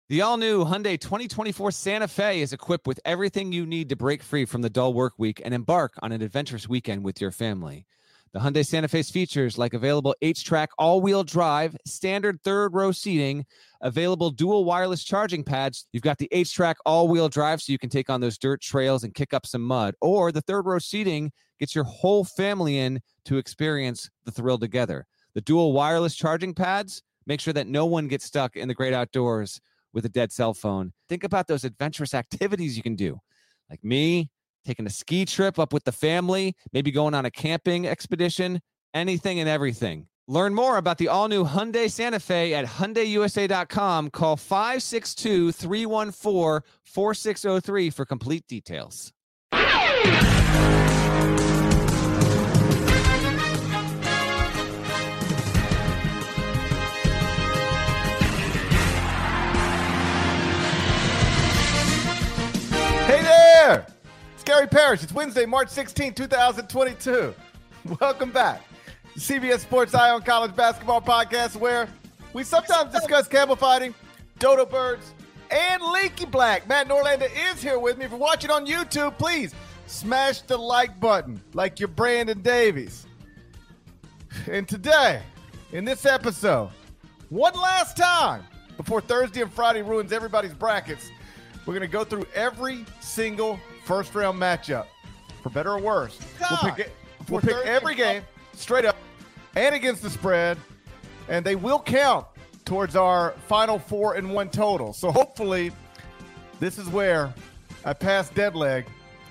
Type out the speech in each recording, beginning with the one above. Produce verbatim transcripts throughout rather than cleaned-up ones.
The all-new Hyundai twenty twenty-four Santa Fe is equipped with everything you need to break free from the dull work week and embark on an adventurous weekend with your family. The Hyundai Santa Fe's features like available H-Track all-wheel drive, standard third-row seating, available dual wireless charging pads. You've got the H-Track all-wheel drive so you can take on those dirt trails and kick up some mud. Or the third-row seating gets your whole family in to experience the thrill together. The dual wireless charging pads make sure that no one gets stuck in the great outdoors with a dead cell phone. Think about those adventurous activities you can do. Like me, taking a ski trip up with the family, maybe going on a camping expedition, anything and everything. Learn more about the all-new Hyundai Santa Fe at Hyundai U S A dot com. Call five six two, three one four, four six zero three for complete details. Hey there! It's Gary Parrish. It's Wednesday, March sixteenth, twenty twenty-two. Welcome back to C B S Sports Eye on College Basketball Podcast, where we sometimes discuss camel fighting, dodo birds, and Leaky Black. Matt Norlander is here with me. If you're watching on YouTube, please smash the like button like you're Brandon Davies. And today, in this episode, one last time before Thursday and Friday ruins everybody's brackets, we're going to go through every single first-round matchup, for better or worse. We'll pick, we'll pick every game straight up and against the spread, and they will count towards our final four and one total. So hopefully this is where I pass dead leg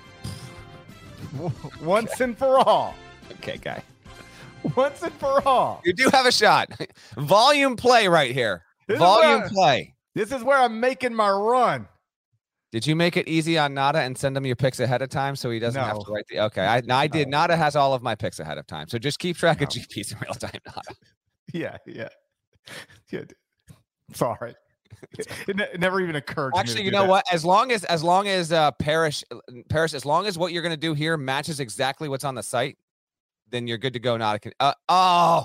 once and for all. Okay, guy. Once and for all. You do have a shot. Volume play right here. This Volume is play. This is where I'm making my run. Did you make it easy on Nada and send him your picks ahead of time so he doesn't No. have to write the? Okay, I, I did. No. Nada has all of my picks ahead of time, so just keep track No. of G Ps in real time. Nada. Yeah, yeah. yeah. Sorry. It, ne- it never even occurred to me. Actually, to you do know that. what? As long as as long as uh, Parrish Parrish, as long as what you're going to do here matches exactly what's on the site, then you're good to go. Nada can. Uh, oh.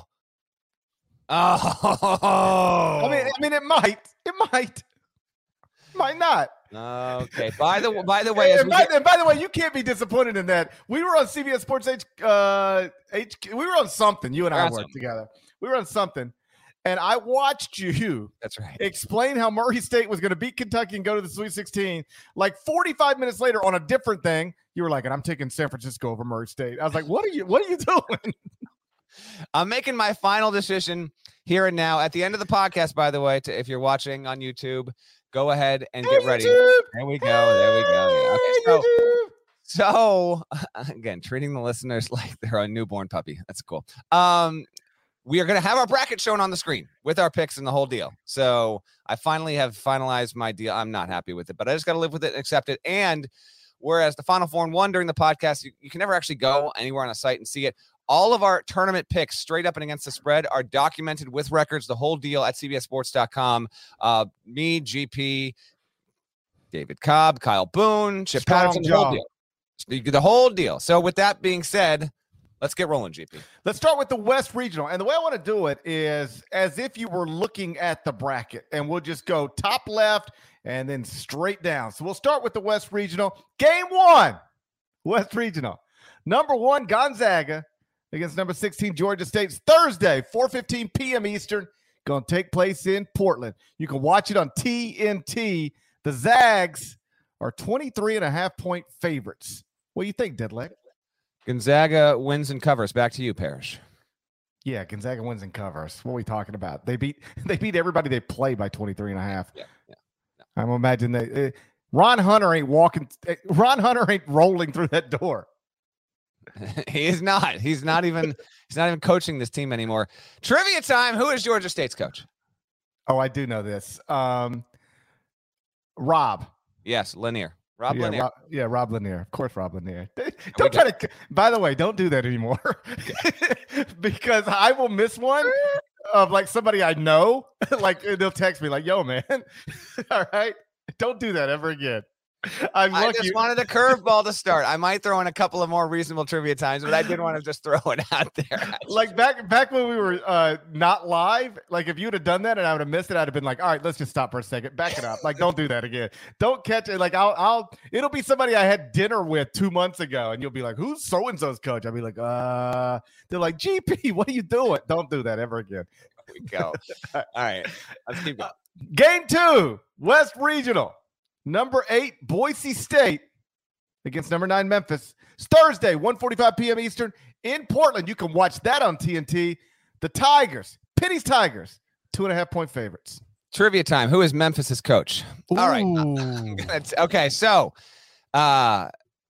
Oh. I mean, I mean, it might. It might. Might not. Okay. By the by the way, and, as and, we by, get, and by the way, you can't be disappointed in that. We were on C B S Sports H. Uh, H we were on something. You and I We're on worked something. together. We were on something, and I watched you that's right. explain how Murray State was going to beat Kentucky and go to the Sweet sixteen. Like forty-five minutes later, on a different thing, you were like, "And I'm taking San Francisco over Murray State." I was like, "What are you? What are you doing?" I'm making my final decision here and now. At the end of the podcast, by the way, to, if you're watching on YouTube, go ahead and get Hey, ready. YouTube. There we go. There we go. Hey, Okay, so, YouTube. so again, treating the listeners like they're a newborn puppy. That's cool. Um, we are going to have our bracket shown on the screen with our picks and the whole deal. So I finally have finalized my deal. I'm not happy with it, but I just got to live with it and accept it. And whereas the Final Four and one during the podcast, you, you can never actually go anywhere on a site and see it. All of our tournament picks straight up and against the spread are documented with records, the whole deal at C B S sports dot com. Uh, me, G P, David Cobb, Kyle Boone, Chip Strong Patterson, the whole job. deal. The whole deal. So with that being said, let's get rolling, G P. Let's start with the West Regional. And the way I want to do it is as if you were looking at the bracket, and we'll just go top left and then straight down. So we'll start with the West Regional. Game one, West Regional. Number one, Gonzaga against number sixteen, Georgia State. Thursday, four fifteen p.m. Eastern. Going to take place in Portland. You can watch it on T N T. The Zags are twenty-three and a half point favorites. What do you think, Deadleg? Gonzaga wins and covers. Back to you, Parrish. Yeah, Gonzaga wins and covers. What are we talking about? They beat they beat everybody they play by twenty-three and a half. Yeah, yeah. I'm imagine they uh, Ron Hunter ain't walking uh, Ron Hunter ain't rolling through that door. He is not. He's not even he's not even coaching this team anymore. Trivia time. Who is Georgia State's coach? Oh, I do know this. Um Rob. Yes, Lanier. Rob yeah, Lanier. Rob, yeah, Rob Lanier. Of course, Rob Lanier. Don't try to. By the way, don't do that anymore, because I will miss one of like somebody I know. Like they'll text me like, "Yo, man, all right, don't do that ever again." I'm I lucky. just wanted a curveball to start. I might throw in a couple of more reasonable trivia times, but I did want to just throw it out there. Like back back when we were uh, not live, like if you would have done that and I would have missed it, I'd have been like, all right, let's just stop for a second. Back it up. Like, don't do that again. Don't catch it. Like I'll I'll it'll be somebody I had dinner with two months ago, and you'll be like, who's so-and-so's coach? I'll be like, uh, they're like, G P, what are you doing? Don't do that ever again. There we go. All right. Let's keep going. Game two, West Regional. Number eight, Boise State against number nine, Memphis. It's Thursday, one forty-five p.m. Eastern in Portland. You can watch that on T N T. The Tigers, Penny's Tigers, two and a half point favorites. Trivia time. Who is Memphis's coach? Ooh. All right. Okay, so uh,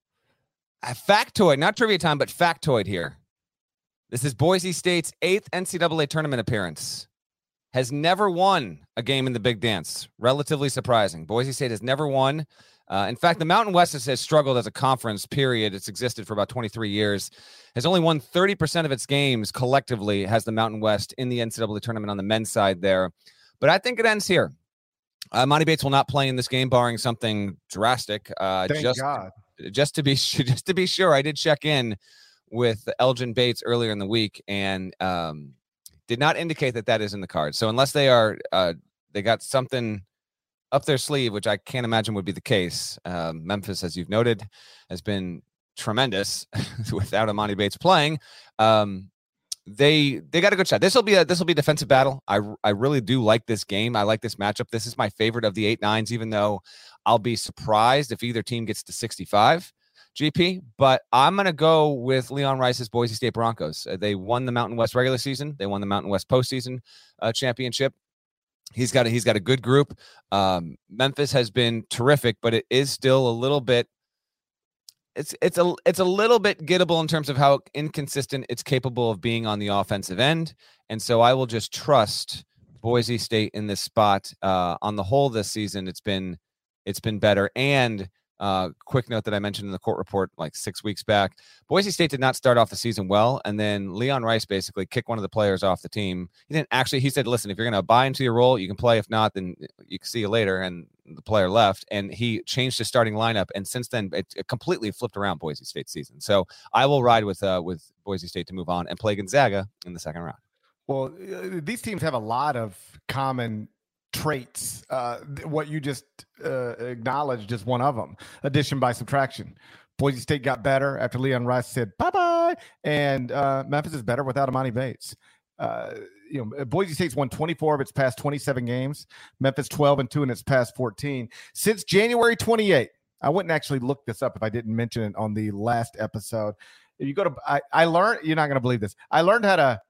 a factoid, not trivia time, but factoid here. This is Boise State's eighth N C double A tournament appearance. Has never won a game in the Big Dance. Relatively surprising. Boise State has never won. Uh, in fact, the Mountain West has, has struggled as a conference, period. It's existed for about twenty-three years. Has only won thirty percent of its games collectively, has the Mountain West in the N C double A tournament on the men's side there. But I think it ends here. Uh, Monty Bates will not play in this game, barring something drastic. Uh, Thank just, God. Just to be just to be sure, I did check in with Elgin Bates earlier in the week, and um, did not indicate that that is in the cards. So unless they are, uh, they got something up their sleeve, which I can't imagine would be the case. Um, Memphis, as you've noted, has been tremendous without Amani Bates playing. Um, they they got a good shot. This will be a this will be a defensive battle. I I really do like this game. I like this matchup. This is my favorite of the eight nines, even though I'll be surprised if either team gets to sixty-five. G P, but I'm going to go with Leon Rice's Boise State Broncos. Uh, they won the Mountain West regular season. They won the Mountain West postseason uh, championship. He's got a, he's got a good group. Um, Memphis has been terrific, but it is still a little bit. It's it's a it's a little bit gettable in terms of how inconsistent it's capable of being on the offensive end, and so I will just trust Boise State in this spot. Uh, on the whole, this season it's been it's been better. And Uh, quick note that I mentioned in the court report like six weeks back, Boise State did not start off the season well, and then Leon Rice basically kicked one of the players off the team. He didn't actually, he said, listen, if you're going to buy into your role, you can play. If not, then you can see you later. And the player left, and he changed his starting lineup, and since then it, it completely flipped around Boise State's season. So I will ride with uh, with Boise State to move on and play Gonzaga in the second round. Well, uh, these teams have a lot of common traits. Uh, what you just uh, acknowledged is one of them. Addition by subtraction. Boise State got better after Leon Rice said bye-bye, and uh, Memphis is better without Amani Bates. Uh, you know, Boise State's won twenty-four of its past twenty-seven games. Memphis twelve and two in its past fourteen. Since January twenty-eighth, I wouldn't actually look this up if I didn't mention it on the last episode. If you go to, I, I learned, you're not going to believe this. I learned how to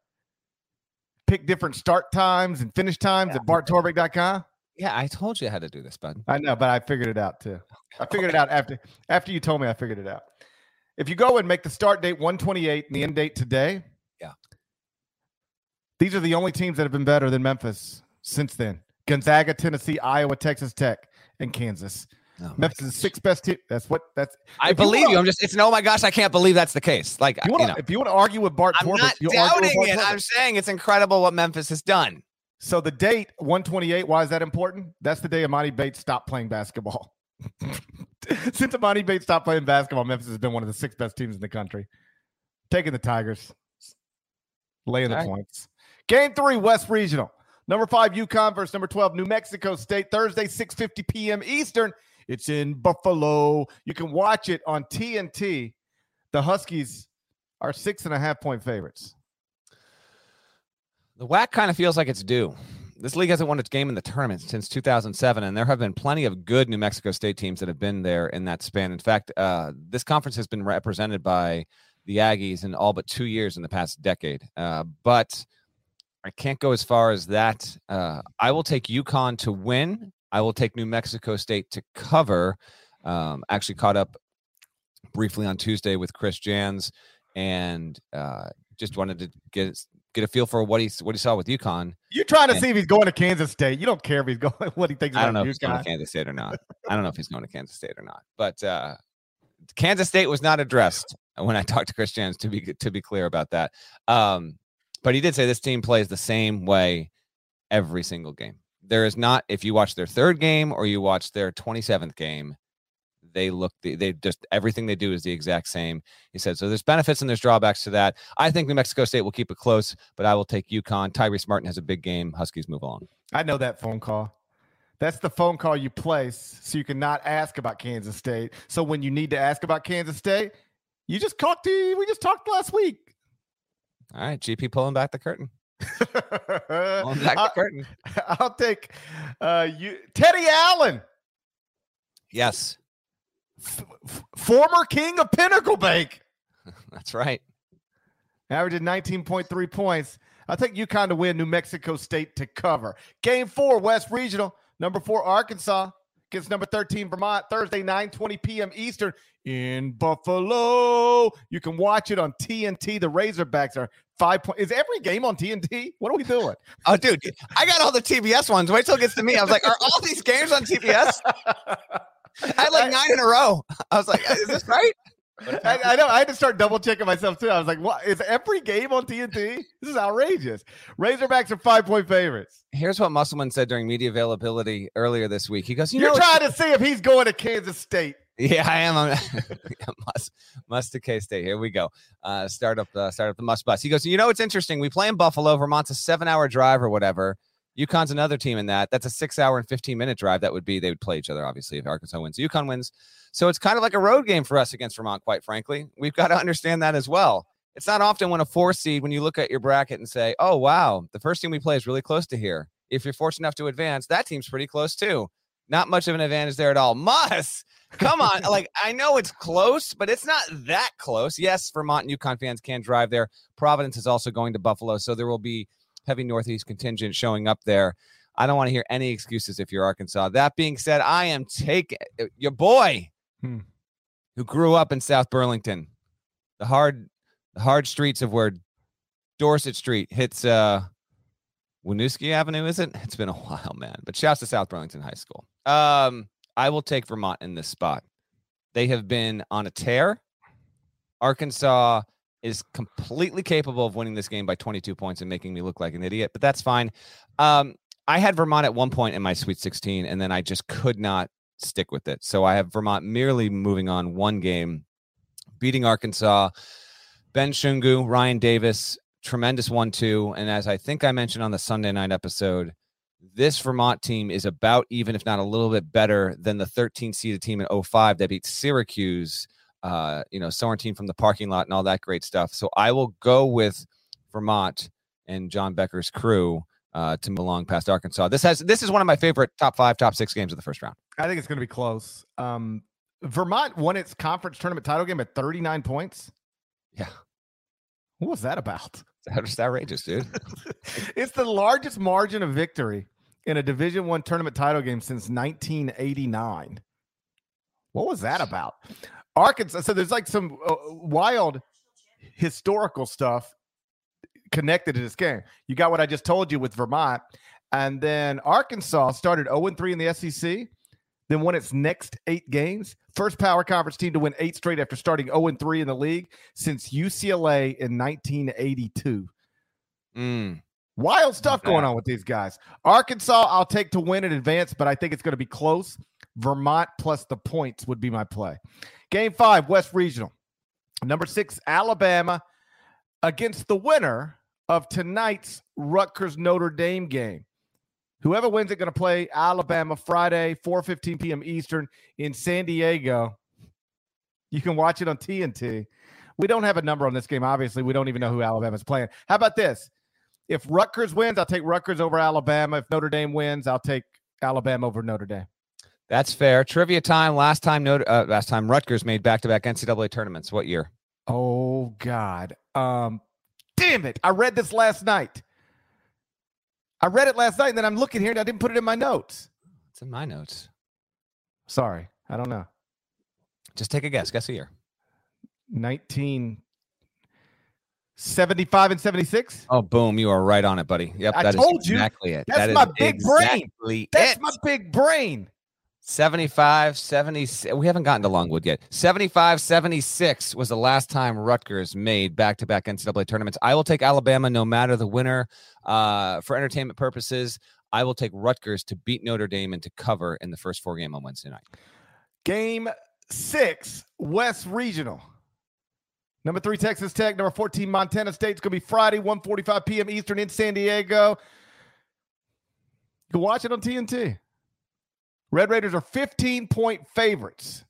pick different start times and finish times yeah. at bart torvik dot com. Yeah, I told you how to do this, bud. I know, but I figured it out too. I figured it out after after you told me. I figured it out. If you go and make the start date one twenty-eight and the end date today, yeah, these are the only teams that have been better than Memphis since then. Gonzaga, Tennessee, Iowa, Texas Tech, and Kansas. Oh Memphis is the sixth best team. That's what that's. I believe you, wanna, you. I'm just. It's an oh my gosh. I can't believe that's the case. Like you, wanna, you know, if you want to argue with Bart, I'm Torvik, not doubting it. I'm saying it's incredible what Memphis has done. So the date one twenty-eight. Why is that important? That's the day Amani Bates stopped playing basketball. Since Amani Bates stopped playing basketball, Memphis has been one of the six best teams in the country. Taking the Tigers, laying the All points. Right. Game three, West Regional. Number five, UConn versus number twelve, New Mexico State. Thursday, six fifty p.m. Eastern. It's in Buffalo. You can watch it on T N T. The Huskies are six and a half point favorites. The W A C kind of feels like it's due. This league hasn't won its game in the tournament since two thousand seven, and there have been plenty of good New Mexico State teams that have been there in that span. In fact, uh, this conference has been represented by the Aggies in all but two years in the past decade. Uh, but I can't go as far as that. Uh, I will take UConn to win. I will take New Mexico State to cover. Um, actually caught up briefly on Tuesday with Chris Jans, and uh, just wanted to get get a feel for what he what he saw with UConn. You're trying to and, see if he's going to Kansas State. You don't care if he's going. What he thinks. I don't about know if UConn. he's going to Kansas State or not. I don't know if he's going to Kansas State or not. But uh, Kansas State was not addressed when I talked to Chris Jans. To be to be clear about that. Um, but he did say this team plays the same way every single game. There is not, if you watch their third game or you watch their twenty-seventh game, they look, they, they just, everything they do is the exact same. He said, so there's benefits and there's drawbacks to that. I think New Mexico State will keep it close, but I will take UConn. Tyrese Martin has a big game. Huskies move on. I know that phone call. That's the phone call you place so you can not ask about Kansas State. So when you need to ask about Kansas State, you just talked to, we just talked last week. All right, G P pulling back the curtain. pulling back the curtain. I'll take uh, you, Teddy Allen. Yes. F- f- former king of Pinnacle Bank. That's right. Averaging nineteen point three points. I'll take UConn to win, New Mexico State to cover. Game four, West Regional. Number four, Arkansas against number thirteen, Vermont, Thursday, nine twenty p.m. Eastern in Buffalo. You can watch it on T N T. The Razorbacks are five points. Is every game on T N T? What are we doing? Oh, dude, I got all the T B S ones. Wait till it gets to me. I was like, are all these games on T B S? I had like nine in a row. I was like, is this right? I, I know. I had to start double checking myself too. I was like, "What is every game on T N T? This is outrageous." Razorbacks are five point favorites. Here's what Musselman said during media availability earlier this week. He goes, "You You're know, trying to see if he's going to Kansas State." Yeah, I am. must must to K State. Here we go. Uh, start up, uh, start up the must bus. He goes, "You know, it's interesting. We play in Buffalo. Vermont's a seven hour drive or whatever. UConn's another team in that. That's a six hour and fifteen minute drive. That would be they would play each other. Obviously, if Arkansas wins, UConn wins." So it's kind of like a road game for us against Vermont, quite frankly. We've got to understand that as well. It's not often when a four seed, when you look at your bracket and say, oh, wow, the first team we play is really close to here. If you're fortunate enough to advance, that team's pretty close too. Not much of an advantage there at all. Muss, come on. Like, I know it's close, but it's not that close. Yes, Vermont and UConn fans can drive there. Providence is also going to Buffalo, so there will be heavy Northeast contingent showing up there. I don't want to hear any excuses if you're Arkansas. That being said, I am taking your boy, Hmm. who grew up in South Burlington, the hard, the hard streets of where Dorset Street hits uh, Winooski Avenue, is it? It's been a while, man. But shouts to South Burlington High School. Um, I will take Vermont in this spot. They have been on a tear. Arkansas is completely capable of winning this game by twenty-two points and making me look like an idiot, but that's fine. Um, I had Vermont at one point in my Sweet sixteen, and then I just could not stick with it. So I have Vermont merely moving on one game, beating Arkansas. Ben Shungu, Ryan Davis, tremendous one two. And as I think I mentioned on the Sunday night episode, this Vermont team is about even, if not a little bit better than the thirteen seeded team in oh five that beat Syracuse, uh, you know, Sorrentine from the parking lot and all that great stuff. So I will go with Vermont and John Becker's crew uh, to belong past Arkansas. This has this is one of my favorite top five, top six games of the first round. I think it's going to be close. Um, Vermont won its conference tournament title game at thirty-nine points. Yeah. What was that about? That's just outrageous, dude. It's the largest margin of victory in a Division One tournament title game since nineteen eighty-nine. What was that about? Arkansas. So there's like some uh, wild historical stuff connected to this game. You got what I just told you with Vermont. And then Arkansas started oh and three in the S E C, then won its next eight games. First power conference team to win eight straight after starting oh and three in the league since U C L A in nineteen eighty-two. Mm. Wild stuff going on with these guys. Arkansas, I'll take to win in advance, but I think it's going to be close. Vermont plus the points would be my play. Game five, West Regional. Number six, Alabama against the winner of tonight's Rutgers Notre Dame game. Whoever wins it going to play Alabama Friday, four fifteen p.m. Eastern in San Diego. You can watch it on T N T. We don't have a number on this game. Obviously, we don't even know who Alabama's playing. How about this? If Rutgers wins, I'll take Rutgers over Alabama. If Notre Dame wins, I'll take Alabama over Notre Dame. That's fair. Trivia time. Last time, Notre, uh, last time Rutgers made back-to-back N C double A tournaments. What year? Oh, God. Um, damn it. I read this last night. I read it last night, and then I'm looking here, and I didn't put it in my notes. It's in my notes. Sorry. I don't know. Just take a guess. Guess a year. nineteen seventy-five and seventy-six. Oh, boom. You are right on it, buddy. Yep. I that told is you. Exactly it. That's that my is big exactly brain. That's it. my big brain. seventy-five, seventy. We haven't gotten to Longwood yet. seventy-five, seventy-six was the last time Rutgers made back-to-back N C double A tournaments. I will take Alabama no matter the winner. Uh, for entertainment purposes, I will take Rutgers to beat Notre Dame and to cover in the first four game on Wednesday night. Game six, West Regional. Number three, Texas Tech. Number fourteen, Montana State. It's going to be Friday, one forty-five p.m. Eastern in San Diego. You can watch it on T N T. Red Raiders are fifteen-point favorites.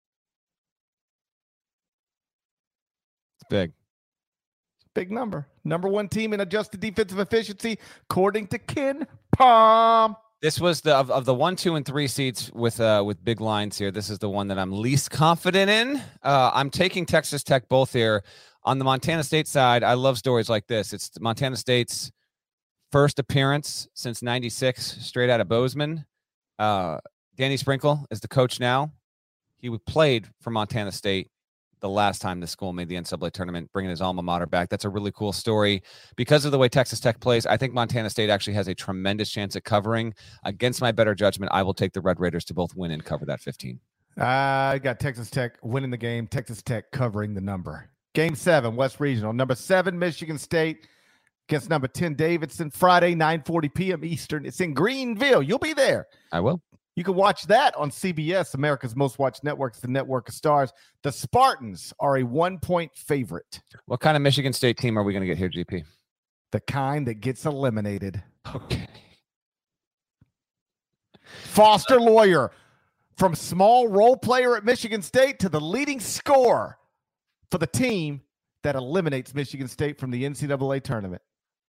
It's big. Big number. Number one team in adjusted defensive efficiency, according to Ken Palm. This was the of, of the one, two, and three seats with uh with big lines here. This is the one that I'm least confident in. Uh, I'm taking Texas Tech both here. On the Montana State side, I love stories like this. It's Montana State's first appearance since ninety-six, straight out of Bozeman. Uh, Danny Sprinkle is the coach now. He played for Montana State the last time the school made the N C double A tournament, bringing his alma mater back. That's a really cool story. Because of the way Texas Tech plays, I think Montana State actually has a tremendous chance at covering. Against my better judgment, I will take the Red Raiders to both win and cover that fifteen. I got Texas Tech winning the game, Texas Tech covering the number. Game seven, West Regional. Number seven, Michigan State against number ten, Davidson. Friday, nine forty p.m. Eastern. It's in Greenville. You'll be there. I will. You can watch that on C B S, America's Most Watched Networks, the Network of Stars. The Spartans are a one-point favorite. What kind of Michigan State team are we going to get here, G P? The kind that gets eliminated. Okay. Foster Lawyer, from small role player at Michigan State to the leading scorer for the team that eliminates Michigan State from the N C double A tournament.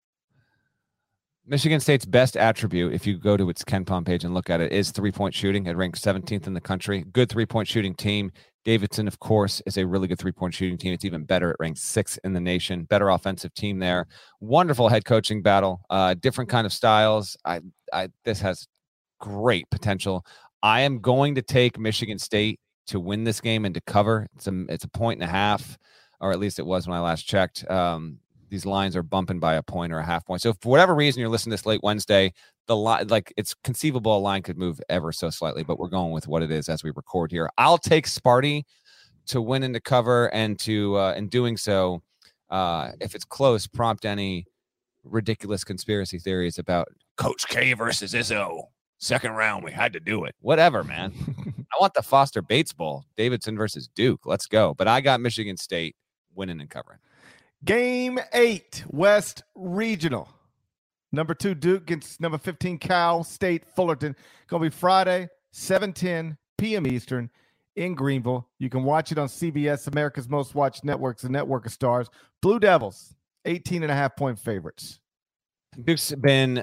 Michigan State's best attribute, if you go to its KenPom page and look at it, is three-point shooting. It ranks seventeenth in the country. Good three-point shooting team. Davidson, of course, is a really good three-point shooting team. It's even better. It ranks sixth in the nation. Better offensive team there. Wonderful head coaching battle. Uh, different kind of styles. I, I, this has great potential. I am going to take Michigan State to win this game and to cover. It's a, it's a point and a half, or at least it was when I last checked. Um, These lines are bumping by a point or a half point. So for whatever reason you're listening to this late Wednesday, the line, like it's conceivable a line could move ever so slightly, but we're going with what it is as we record here. I'll take Sparty to win and to cover, and to uh, in doing so, uh, if it's close, prompt any ridiculous conspiracy theories about Coach K versus Izzo. Second round, we had to do it. Whatever, man. I want the Foster Bates Bowl. Davidson versus Duke. Let's go. But I got Michigan State winning and covering. Game eight, West Regional. Number two, Duke against number fifteen, Cal State Fullerton. Going to be Friday, seven ten p.m. Eastern in Greenville. You can watch it on C B S, America's Most Watched Networks, the Network of Stars. Blue Devils, eighteen and a half point favorites. Duke's been,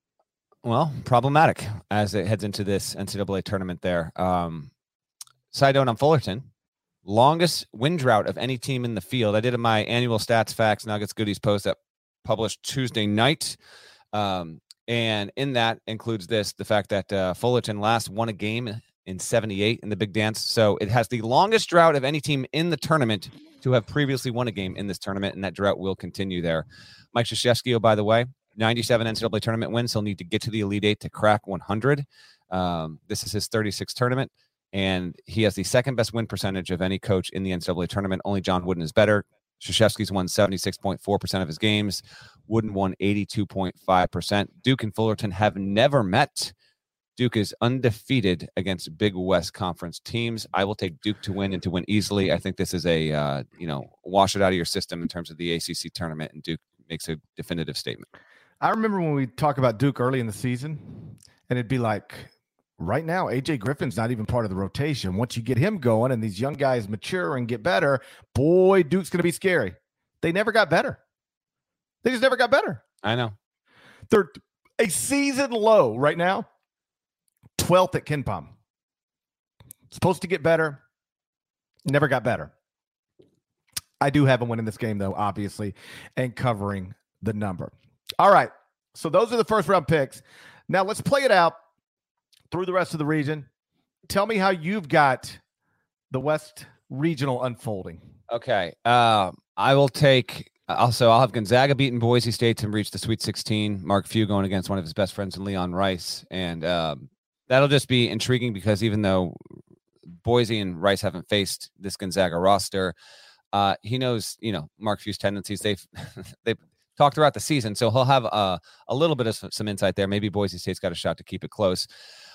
well, problematic as it heads into this N C double A tournament there. Um, side note on Fullerton. Longest win drought of any team in the field. I did my annual stats, facts, Nuggets, goodies post that published Tuesday night. Um, and in that includes this, the fact that uh, Fullerton last won a game in seventy-eight in the Big Dance. So it has the longest drought of any team in the tournament to have previously won a game in this tournament, and that drought will continue there. Mike Krzyzewski, oh, by the way, ninety-seven N C double A tournament wins. He'll need to get to the Elite Eight to crack one hundred. Um, this is his thirty-sixth tournament. And he has the second best win percentage of any coach in the N C double A tournament. Only John Wooden is better. Krzyzewski's won seventy-six point four percent of his games. Wooden won eighty-two point five percent. Duke and Fullerton have never met. Duke is undefeated against Big West Conference teams. I will take Duke to win and to win easily. I think this is a, uh, you know, wash it out of your system in terms of the A C C tournament, and Duke makes a definitive statement. I remember when we talk about Duke early in the season, and it'd be like, right now, A J Griffin's not even part of the rotation. Once you get him going and these young guys mature and get better, boy, Duke's going to be scary. They never got better. They just never got better. I know. They're a season low right now, twelfth at KenPom. Supposed to get better, never got better. I do have them winning this game, though, obviously, and covering the number. All right, so those are the first round picks. Now let's play it out through the rest of the region. Tell me how you've got the West Regional unfolding. Okay. Uh, I will take, also, I'll have Gonzaga beating Boise State to reach the Sweet sixteen. Mark Few going against one of his best friends in Leon Rice. And um, that'll just be intriguing because even though Boise and Rice haven't faced this Gonzaga roster, uh, he knows, you know, Mark Few's tendencies. They've, they've talked throughout the season, so he'll have uh, a little bit of some, some insight there. Maybe Boise State's got a shot to keep it close.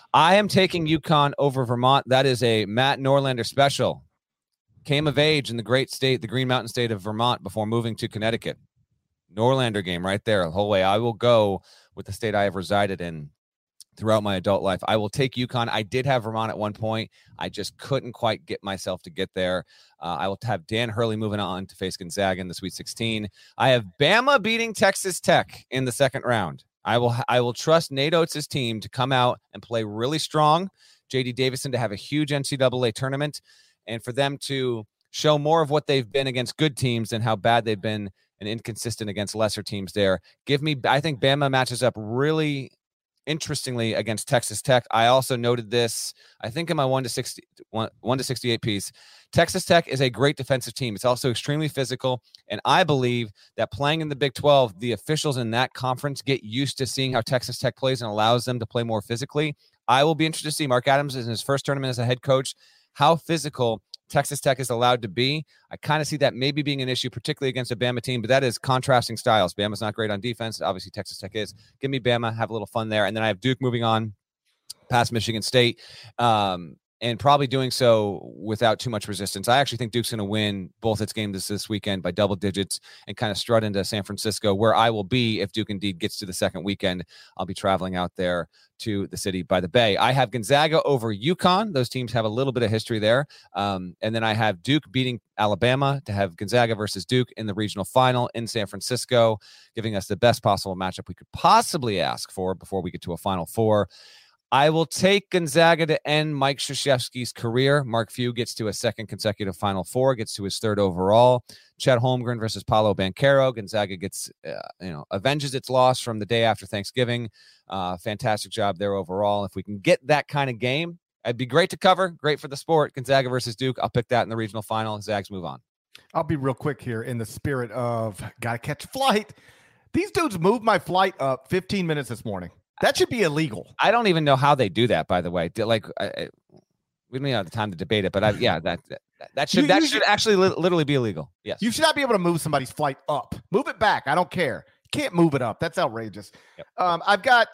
I am taking UConn over Vermont. That is a Matt Norlander special. Came of age in the great state, the Green Mountain state of Vermont, before moving to Connecticut. Norlander game right there the whole way. I will go with the state I have resided in throughout my adult life. I will take UConn. I did have Vermont at one point. I just couldn't quite get myself to get there. Uh, I will have Dan Hurley moving on to face Gonzaga in the Sweet sixteen. I have Bama beating Texas Tech in the second round. I will I will trust Nate Oates' team to come out and play really strong. J D Davison to have a huge N C double A tournament, and for them to show more of what they've been against good teams and how bad they've been and inconsistent against lesser teams there. Give me, I think Bama matches up really interestingly against Texas Tech. I also noted this, I think in my one to sixty, one, one to sixty-eight piece. Texas Tech is a great defensive team. It's also extremely physical, and I believe that playing in the Big twelve, the officials in that conference get used to seeing how Texas Tech plays and allows them to play more physically. I will be interested to see Mark Adams in his first tournament as a head coach, how physical Texas Tech is allowed to be. I kind of see that maybe being an issue, particularly against a Bama team, but that is contrasting styles. Bama's not great on defense. Obviously, Texas Tech is. Give me Bama, have a little fun there. And then I have Duke moving on past Michigan State, um, and probably doing so without too much resistance. I actually think Duke's going to win both its games this, this weekend by double digits and kind of strut into San Francisco, where I will be if Duke indeed gets to the second weekend. I'll be traveling out there to the city by the bay. I have Gonzaga over UConn. Those teams have a little bit of history there. Um, and then I have Duke beating Alabama to have Gonzaga versus Duke in the regional final in San Francisco, giving us the best possible matchup we could possibly ask for before we get to a Final Four. I will take Gonzaga to end Mike Krzyzewski's career. Mark Few gets to a second consecutive Final Four, gets to his third overall. Chet Holmgren versus Paolo Banchero. Gonzaga gets, uh, you know, avenges its loss from the day after Thanksgiving. Uh, fantastic job there overall. If we can get that kind of game, it'd be great to cover. Great for the sport. Gonzaga versus Duke. I'll pick that in the regional final. Zags move on. I'll be real quick here in the spirit of gotta catch a flight. These dudes moved my flight up fifteen minutes this morning. That should be illegal. I don't even know how they do that, by the way. Like, I, we don't even have the time to debate it, but I, yeah, that that, that should you, that you should, should actually li- literally be illegal. Yes, you should not be able to move somebody's flight up. Move it back. I don't care. You can't move it up. That's outrageous. Yep. Um, I've got.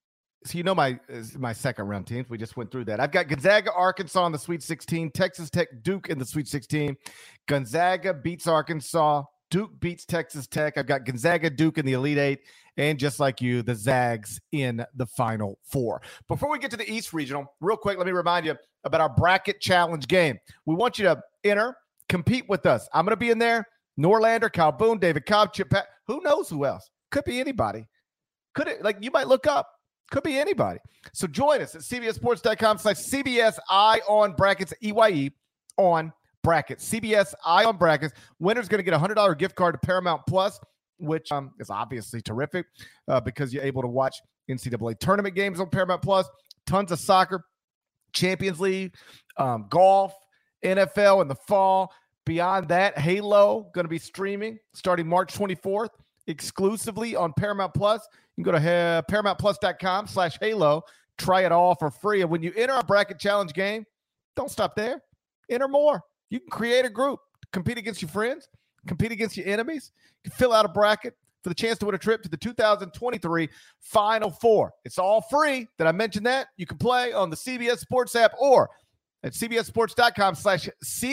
So you know my my second round teams. We just went through that. I've got Gonzaga, Arkansas in the Sweet sixteen. Texas Tech, Duke in the Sweet sixteen. Gonzaga beats Arkansas. Duke beats Texas Tech. I've got Gonzaga, Duke in the Elite Eight. And just like you, the Zags in the Final Four. Before we get to the East Regional, real quick, let me remind you about our Bracket Challenge game. We want you to enter, compete with us. I'm going to be in there. Norlander, Kyle Boone, David Cobb, Chip Pat. Who knows who else? Could be anybody. Could it? Like, you might look up. Could be anybody. So join us at cbssports.com slash CBS Eye on Brackets, E Y E on Brackets. C B S Eye on Brackets. Winner's going to get a one hundred dollars gift card to Paramount Plus, which um, is obviously terrific uh, because you're able to watch N C double A tournament games on Paramount Plus, tons of soccer, Champions League, um, golf, N F L in the fall. Beyond that, Halo going to be streaming starting March twenty-fourth exclusively on Paramount Plus. You can go to uh, paramountplus.com slash Halo. Try it all for free. And when you enter our Bracket Challenge game, don't stop there. Enter more. You can create a group, compete against your friends, compete against your enemies. You can fill out a bracket for the chance to win a trip to the two thousand twenty-three Final Four. It's all free. Did I mention that? You can play on the C B S Sports app or at cbssports.com slash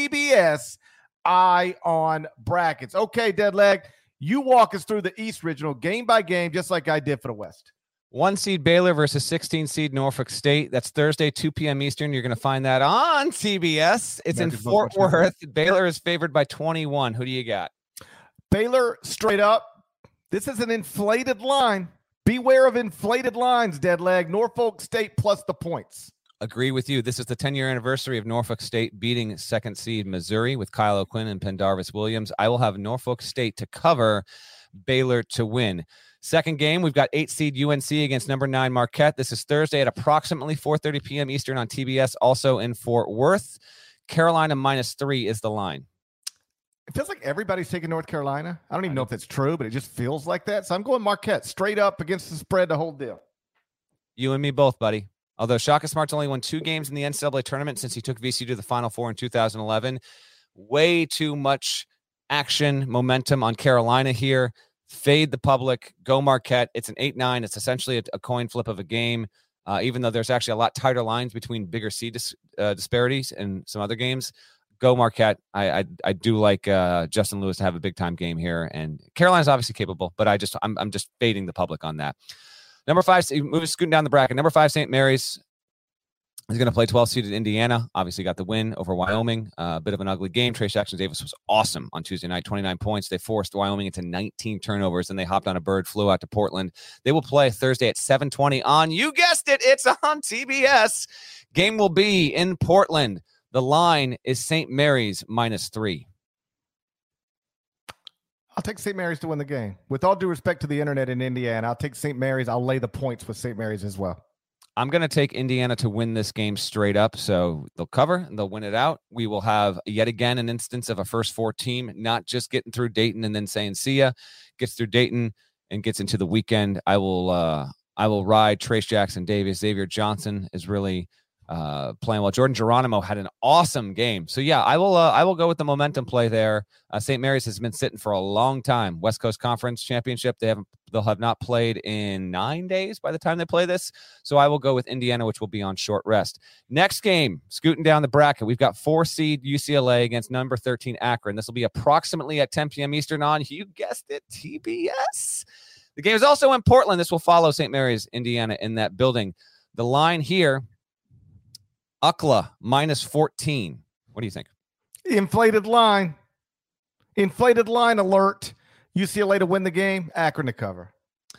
CBS Eye on Brackets. Okay, Deadleg, you walk us through the East Regional game by game, just like I did for the West. One seed Baylor versus sixteen seed Norfolk State. That's Thursday, two p.m. Eastern. You're going to find that on C B S. It's America's in Fort Worth. Baylor is favored by twenty-one. Who do you got? Baylor straight up. This is an inflated line. Beware of inflated lines, Deadleg. Norfolk State plus the points. Agree with you. This is the ten-year anniversary of Norfolk State beating second seed Missouri with Kyle O'Quinn and Pendarvis Williams. I will have Norfolk State to cover, Baylor to win. Second game, we've got eight seed U N C against number nine Marquette. This is Thursday at approximately four thirty p.m. Eastern on T B S, also in Fort Worth. Carolina minus three is the line. It feels like everybody's taking North Carolina. I don't even know if that's true, but it just feels like that. So I'm going Marquette straight up against the spread, the whole deal. You and me both, buddy. Although Shaka Smart's only won two games in the N C double A tournament since he took V C to the Final Four in two thousand eleven. Way too much action, momentum on Carolina here. Fade the public. Go Marquette. It's an eight nine. It's essentially a, a coin flip of a game. uh, even though there's actually a lot tighter lines between bigger seed dis- uh, disparities and some other games. Go Marquette. I I, I do like uh, Justin Lewis to have a big time game here, and Carolina's obviously capable, but I just I'm I'm just fading the public on that. Number five, moving scooting down the bracket. Number five, Saint Mary's is going to play twelve seeded Indiana. Obviously got the win over Wyoming. A uh, bit of an ugly game. Trey Jackson Davis was awesome on Tuesday night, twenty-nine points. They forced Wyoming into nineteen turnovers, and they hopped on a bird, flew out to Portland. They will play Thursday at seven twenty on, you guessed it, it's on T B S. Game will be in Portland. The line is Saint Mary's minus three. I'll take Saint Mary's to win the game. With all due respect to the internet in Indiana, I'll take Saint Mary's. I'll lay the points with Saint Mary's as well. I'm going to take Indiana to win this game straight up. So they'll cover and they'll win it out. We will have yet again an instance of a first four team, not just getting through Dayton and then saying, see ya, gets through Dayton and gets into the weekend. I will, uh, I will ride Trace Jackson Davis. Xavier Johnson is really uh, playing well. Jordan Geronimo had an awesome game. So yeah, I will, uh, I will go with the momentum play there. Uh, Saint Mary's has been sitting for a long time. West Coast Conference Championship. They haven't, they'll have not played in nine days by the time they play this. So I will go with Indiana, which will be on short rest. Next game, scooting down the bracket. We've got four seed U C L A against number thirteen Akron. This will be approximately at ten p.m. Eastern on, you guessed it, T B S. The game is also in Portland. This will follow Saint Mary's, Indiana, in that building. The line here, U C L A minus fourteen. What do you think? Inflated line. Inflated line alert. U C L A to win the game, Akron to cover.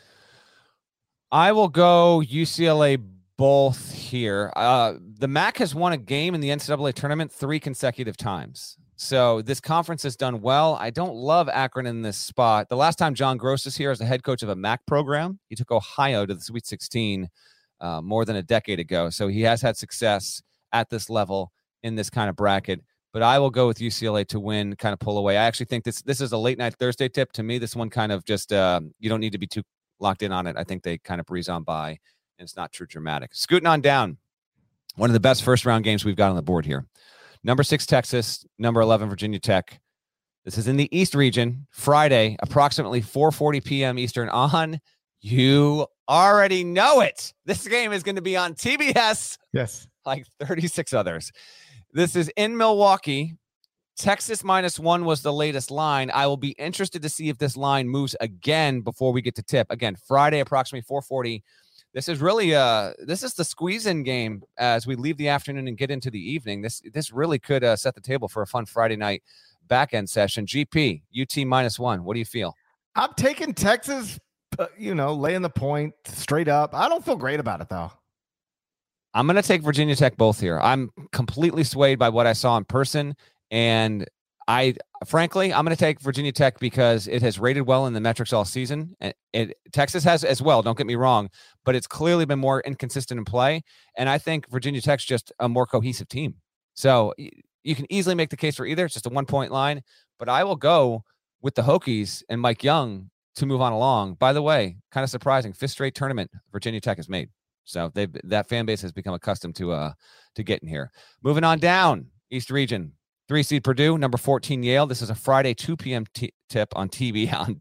I will go U C L A both here. Uh, the M A C has won a game in the N C double A tournament three consecutive times. So this conference has done well. I don't love Akron in this spot. The last time John Gross is here as the head coach of a M A C program, he took Ohio to the Sweet sixteen uh, more than a decade ago. So he has had success at this level in this kind of bracket. But I will go with U C L A to win, kind of pull away. I actually think this this is a late night Thursday tip. To me, this one kind of just, uh, you don't need to be too locked in on it. I think they kind of breeze on by, and it's not too dramatic. Scooting on down, one of the best first round games we've got on the board here. Number six, Texas. Number eleven, Virginia Tech. This is in the East region, Friday, approximately four forty p.m. Eastern on, you already know it. This game is going to be on T B S. Yes. Like thirty-six others. This is in Milwaukee. Texas minus one was the latest line. I will be interested to see if this line moves again before we get to tip. Again, Friday, approximately four forty. This is really uh this is the squeeze-in game as we leave the afternoon and get into the evening. This this really could uh, set the table for a fun Friday night back-end session. G P, U T minus one. What do you feel? I'm taking Texas, uh, you know, laying the point straight up. I don't feel great about it, though. I'm going to take Virginia Tech both here. I'm completely swayed by what I saw in person. And I, frankly, I'm going to take Virginia Tech because it has rated well in the metrics all season. And it, Texas has as well, don't get me wrong, but it's clearly been more inconsistent in play. And I think Virginia Tech's just a more cohesive team. So you can easily make the case for either. It's just a one-point line. But I will go with the Hokies and Mike Young to move on along. By the way, kind of surprising, fifth straight tournament Virginia Tech has made. So they that fan base has become accustomed to uh to getting here. Moving on down, East Region, three seed Purdue, number fourteen Yale. This is a Friday two p.m. T- tip on T V on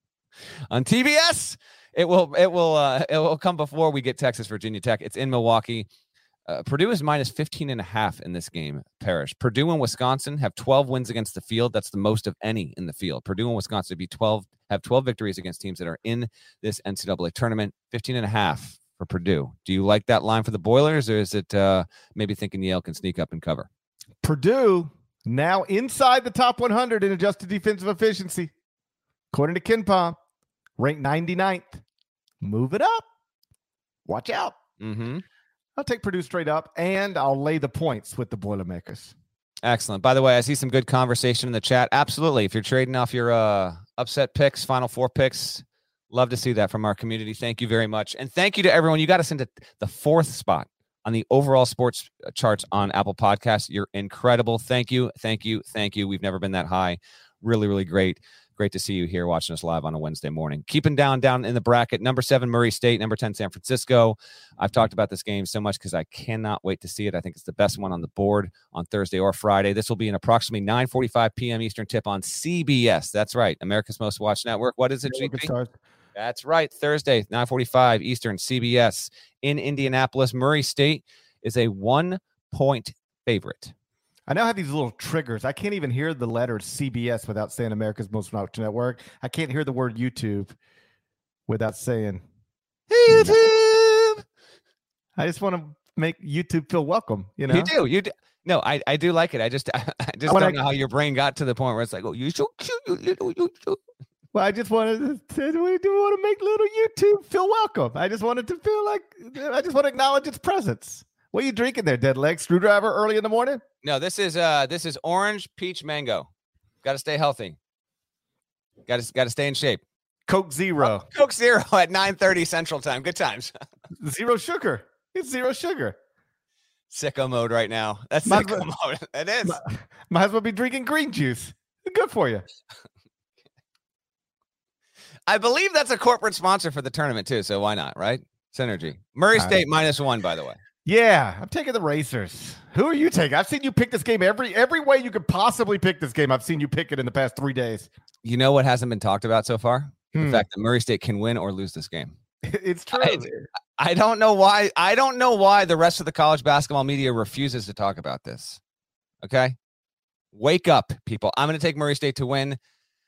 on T B S. It will it will uh, it will come before we get Texas Virginia Tech. It's in Milwaukee. Uh, Purdue is minus fifteen and a half in this game. Parrish. Purdue and Wisconsin have twelve wins against the field. That's the most of any in the field. Purdue and Wisconsin be twelve have twelve victories against teams that are in this N C double A tournament. fifteen and a half for Purdue. Do you like that line for the Boilers, or is it uh, maybe thinking Yale can sneak up and cover? Purdue now inside the top one hundred in adjusted defensive efficiency. According to KenPom, ranked ninety-ninth. Move it up. Watch out. Mm-hmm. I'll take Purdue straight up, and I'll lay the points with the Boilermakers. Excellent. By the way, I see some good conversation in the chat. Absolutely. If you're trading off your uh, upset picks, Final Four picks, love to see that from our community. Thank you very much. And thank you to everyone. You got us into the fourth spot on the overall sports charts on Apple Podcasts. You're incredible. Thank you. Thank you. Thank you. We've never been that high. Really, really great. Great to see you here watching us live on a Wednesday morning. Keeping down, down in the bracket, number seven, Murray State, number ten, San Francisco. I've talked about this game so much because I cannot wait to see it. I think it's the best one on the board on Thursday or Friday. This will be an approximately nine forty-five p.m. Eastern tip on C B S. That's right, America's Most Watched Network. What is it, G P? That's right. Thursday, nine forty-five Eastern, C B S in Indianapolis. Murray State is a one-point favorite. I now have these little triggers. I can't even hear the letter C B S without saying America's Most Watched Network. I can't hear the word YouTube without saying YouTube. I just want to make YouTube feel welcome. You know, you do. You do. No, I, I do like it. I just I just when don't I, know how your brain got to the point where it's like, oh, you so cute, you little YouTube. Well, I just wanted to, we do want to make little YouTube feel welcome. I just wanted to feel like, I just want to acknowledge its presence. What are you drinking there, Dead Leg? Screwdriver early in the morning? No, this is uh this is orange, peach, mango. Got to stay healthy. Got to got to stay in shape. Coke Zero. Oh, Coke Zero at nine thirty Central Time. Good times. Zero sugar. It's zero sugar. Sicko mode right now. That's might sicko well, mode. It is. Might, might as well be drinking green juice. Good for you. I believe that's a corporate sponsor for the tournament too, so why not, right? Synergy. Murray State right. minus one, by the way. Yeah, I'm taking the Racers. Who are you taking? I've seen you pick this game every every way you could possibly pick this game. I've seen you pick it in the past three days. You know what hasn't been talked about so far? Hmm. The fact that Murray State can win or lose this game. It's true. I, I don't know why. I don't know why the rest of the college basketball media refuses to talk about this. Okay? Wake up, people. I'm going to take Murray State to win.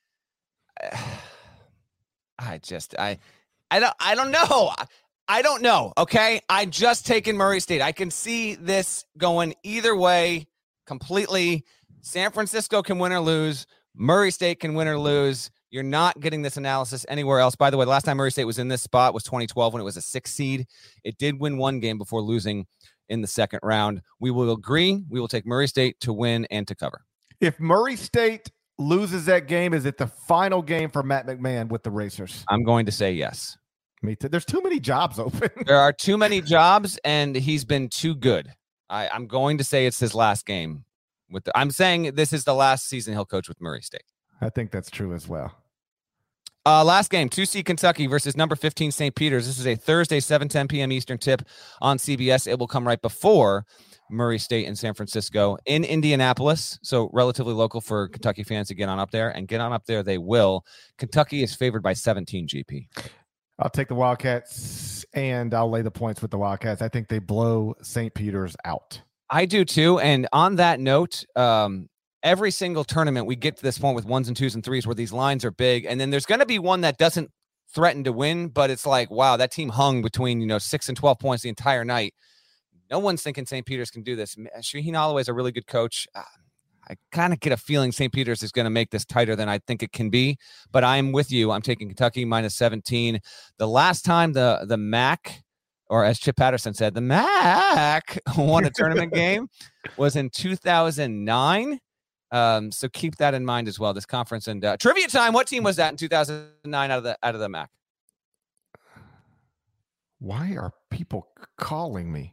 I just, I, I don't, I don't know. I don't know. Okay. I just taken Murray State. I can see this going either way completely. San Francisco can win or lose. Murray State can win or lose. You're not getting this analysis anywhere else. By the way, the last time Murray State was in this spot was twenty twelve when it was a six seed. It did win one game before losing in the second round. We will agree. We will take Murray State to win and to cover. If Murray State loses that game, is it the final game for Matt McMahon with the Racers? I'm going to say yes. Me too. There's too many jobs open. There are too many jobs, and he's been too good. I, I'm going to say it's his last game. With the, I'm saying this is the last season he'll coach with Murray State. I think that's true as well. Uh, last game, two seed Kentucky versus number fifteen Saint Peter's. This is a Thursday, seven ten p.m. Eastern tip on C B S. It will come right before Murray State and San Francisco in Indianapolis. So relatively local for Kentucky fans to get on up there, and get on up there they will. Kentucky is favored by seventeen, G P. I'll take the Wildcats, and I'll lay the points with the Wildcats. I think they blow Saint Peter's out. I do too. And on that note, um, every single tournament we get to this point with ones and twos and threes where these lines are big, and then there's going to be one that doesn't threaten to win, but it's like, wow, that team hung between, you know, six and twelve points the entire night. No one's thinking Saint Peter's can do this. Shaheen Holloway is a really good coach. Uh, I kind of get a feeling Saint Peter's is going to make this tighter than I think it can be, but I'm with you. I'm taking Kentucky minus seventeen. The last time the the M A C, or as Chip Patterson said, the M A C won a tournament game was in two thousand nine. Um, so keep that in mind as well. This conference and uh, trivia time. What team was that in two thousand nine out of the out of the M A C? Why are people calling me?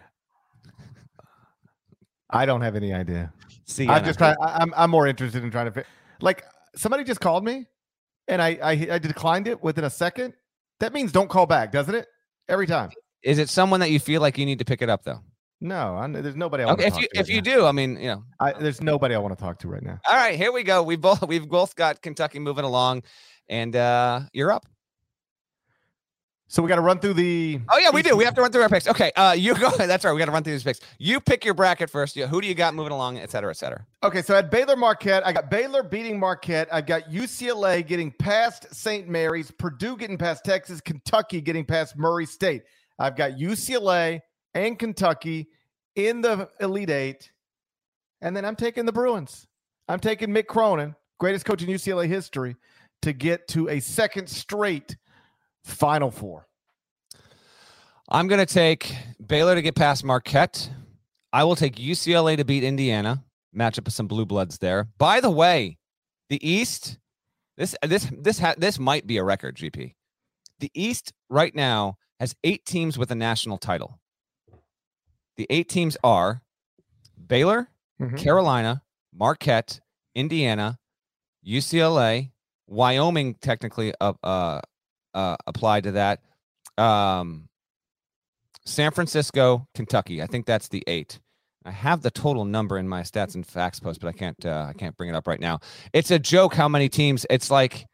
I don't have any idea. See, I'm just trying. I'm I'm more interested in trying to like somebody just called me, and I, I I declined it within a second. That means don't call back, doesn't it? Every time. Is it someone that you feel like you need to pick it up though? No, I, there's nobody. I okay, if you if you do, I mean, you know, I, there's nobody I want to talk to right now. All right, here we go. We both we've both got Kentucky moving along, and uh, you're up. So we got to run through the. Oh yeah, we do. We have to run through our picks. Okay, uh, you go. That's right. We got to run through these picks. You pick your bracket first. Who do you got moving along, et cetera, et cetera? Okay, so I had Baylor Marquette. I got Baylor beating Marquette. I got U C L A getting past Saint Mary's, Purdue getting past Texas, Kentucky getting past Murray State. I've got U C L A and Kentucky in the Elite Eight, and then I'm taking the Bruins. I'm taking Mick Cronin, greatest coach in U C L A history, to get to a second straight Final Four. I'm going to take Baylor to get past Marquette. I will take U C L A to beat Indiana. Match up with some blue bloods there. By the way, the East, this this this ha- this might be a record, G P. The East right now has eight teams with a national title. The eight teams are Baylor, mm-hmm. Carolina, Marquette, Indiana, U C L A, Wyoming technically uh, uh, uh, applied to that, um, San Francisco, Kentucky. I think that's the eight. I have the total number in my stats and facts post, but I can't uh, I can't bring it up right now. It's a joke how many teams. It's like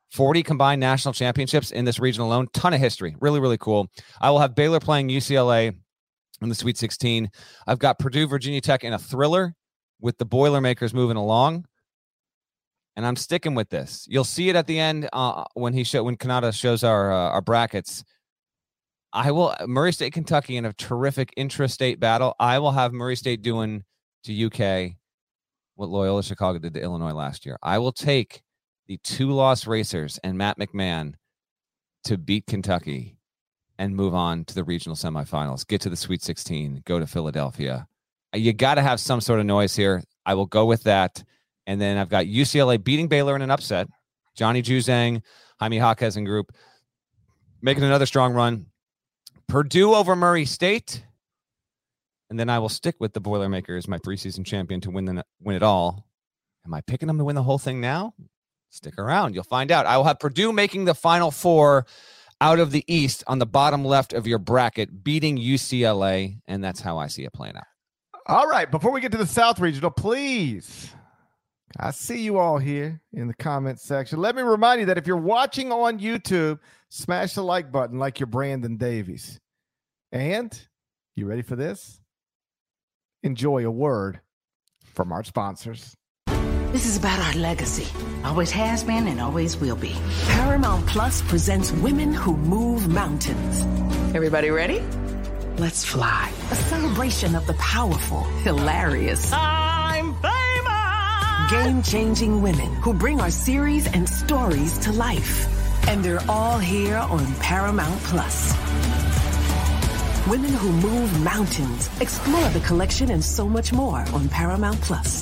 forty combined national championships in this region alone. Ton of history. Really, really cool. I will have Baylor playing U C L A in the Sweet sixteen. I've got Purdue, Virginia Tech in a thriller with the Boilermakers moving along. And I'm sticking with this. You'll see it at the end uh, when he show when Kanata shows our uh, our brackets. I will Murray State, Kentucky in a terrific intra-state battle. I will have Murray State doing to U K what Loyola Chicago did to Illinois last year. I will take the two-loss racers and Matt McMahon to beat Kentucky and move on to the regional semifinals, get to the Sweet sixteen, go to Philadelphia. You got to have some sort of noise here. I will go with that. And then I've got U C L A beating Baylor in an upset. Johnny Juzang, Jaime Jaquez and group making another strong run. Purdue over Murray State. And then I will stick with the Boilermakers, my preseason champion, to win the, win it all. Am I picking them to win the whole thing now? Stick around. You'll find out. I will have Purdue making the Final Four out of the East on the bottom left of your bracket, beating U C L A. And that's how I see it playing out. All right. Before we get to the South Regional, please, I see you all here in the comment section. Let me remind you that if you're watching on YouTube, smash the like button like you're Brandon Davies. And you ready for this? Enjoy a word from our sponsors. This is about our legacy. Always has been and always will be. Paramount Plus presents Women Who Move Mountains. Everybody ready? Let's fly. A celebration of the powerful, hilarious, I'm famous! Game-changing women who bring our series and stories to life. And they're all here on Paramount Plus. Women Who Move Mountains. Explore the collection and so much more on Paramount Plus.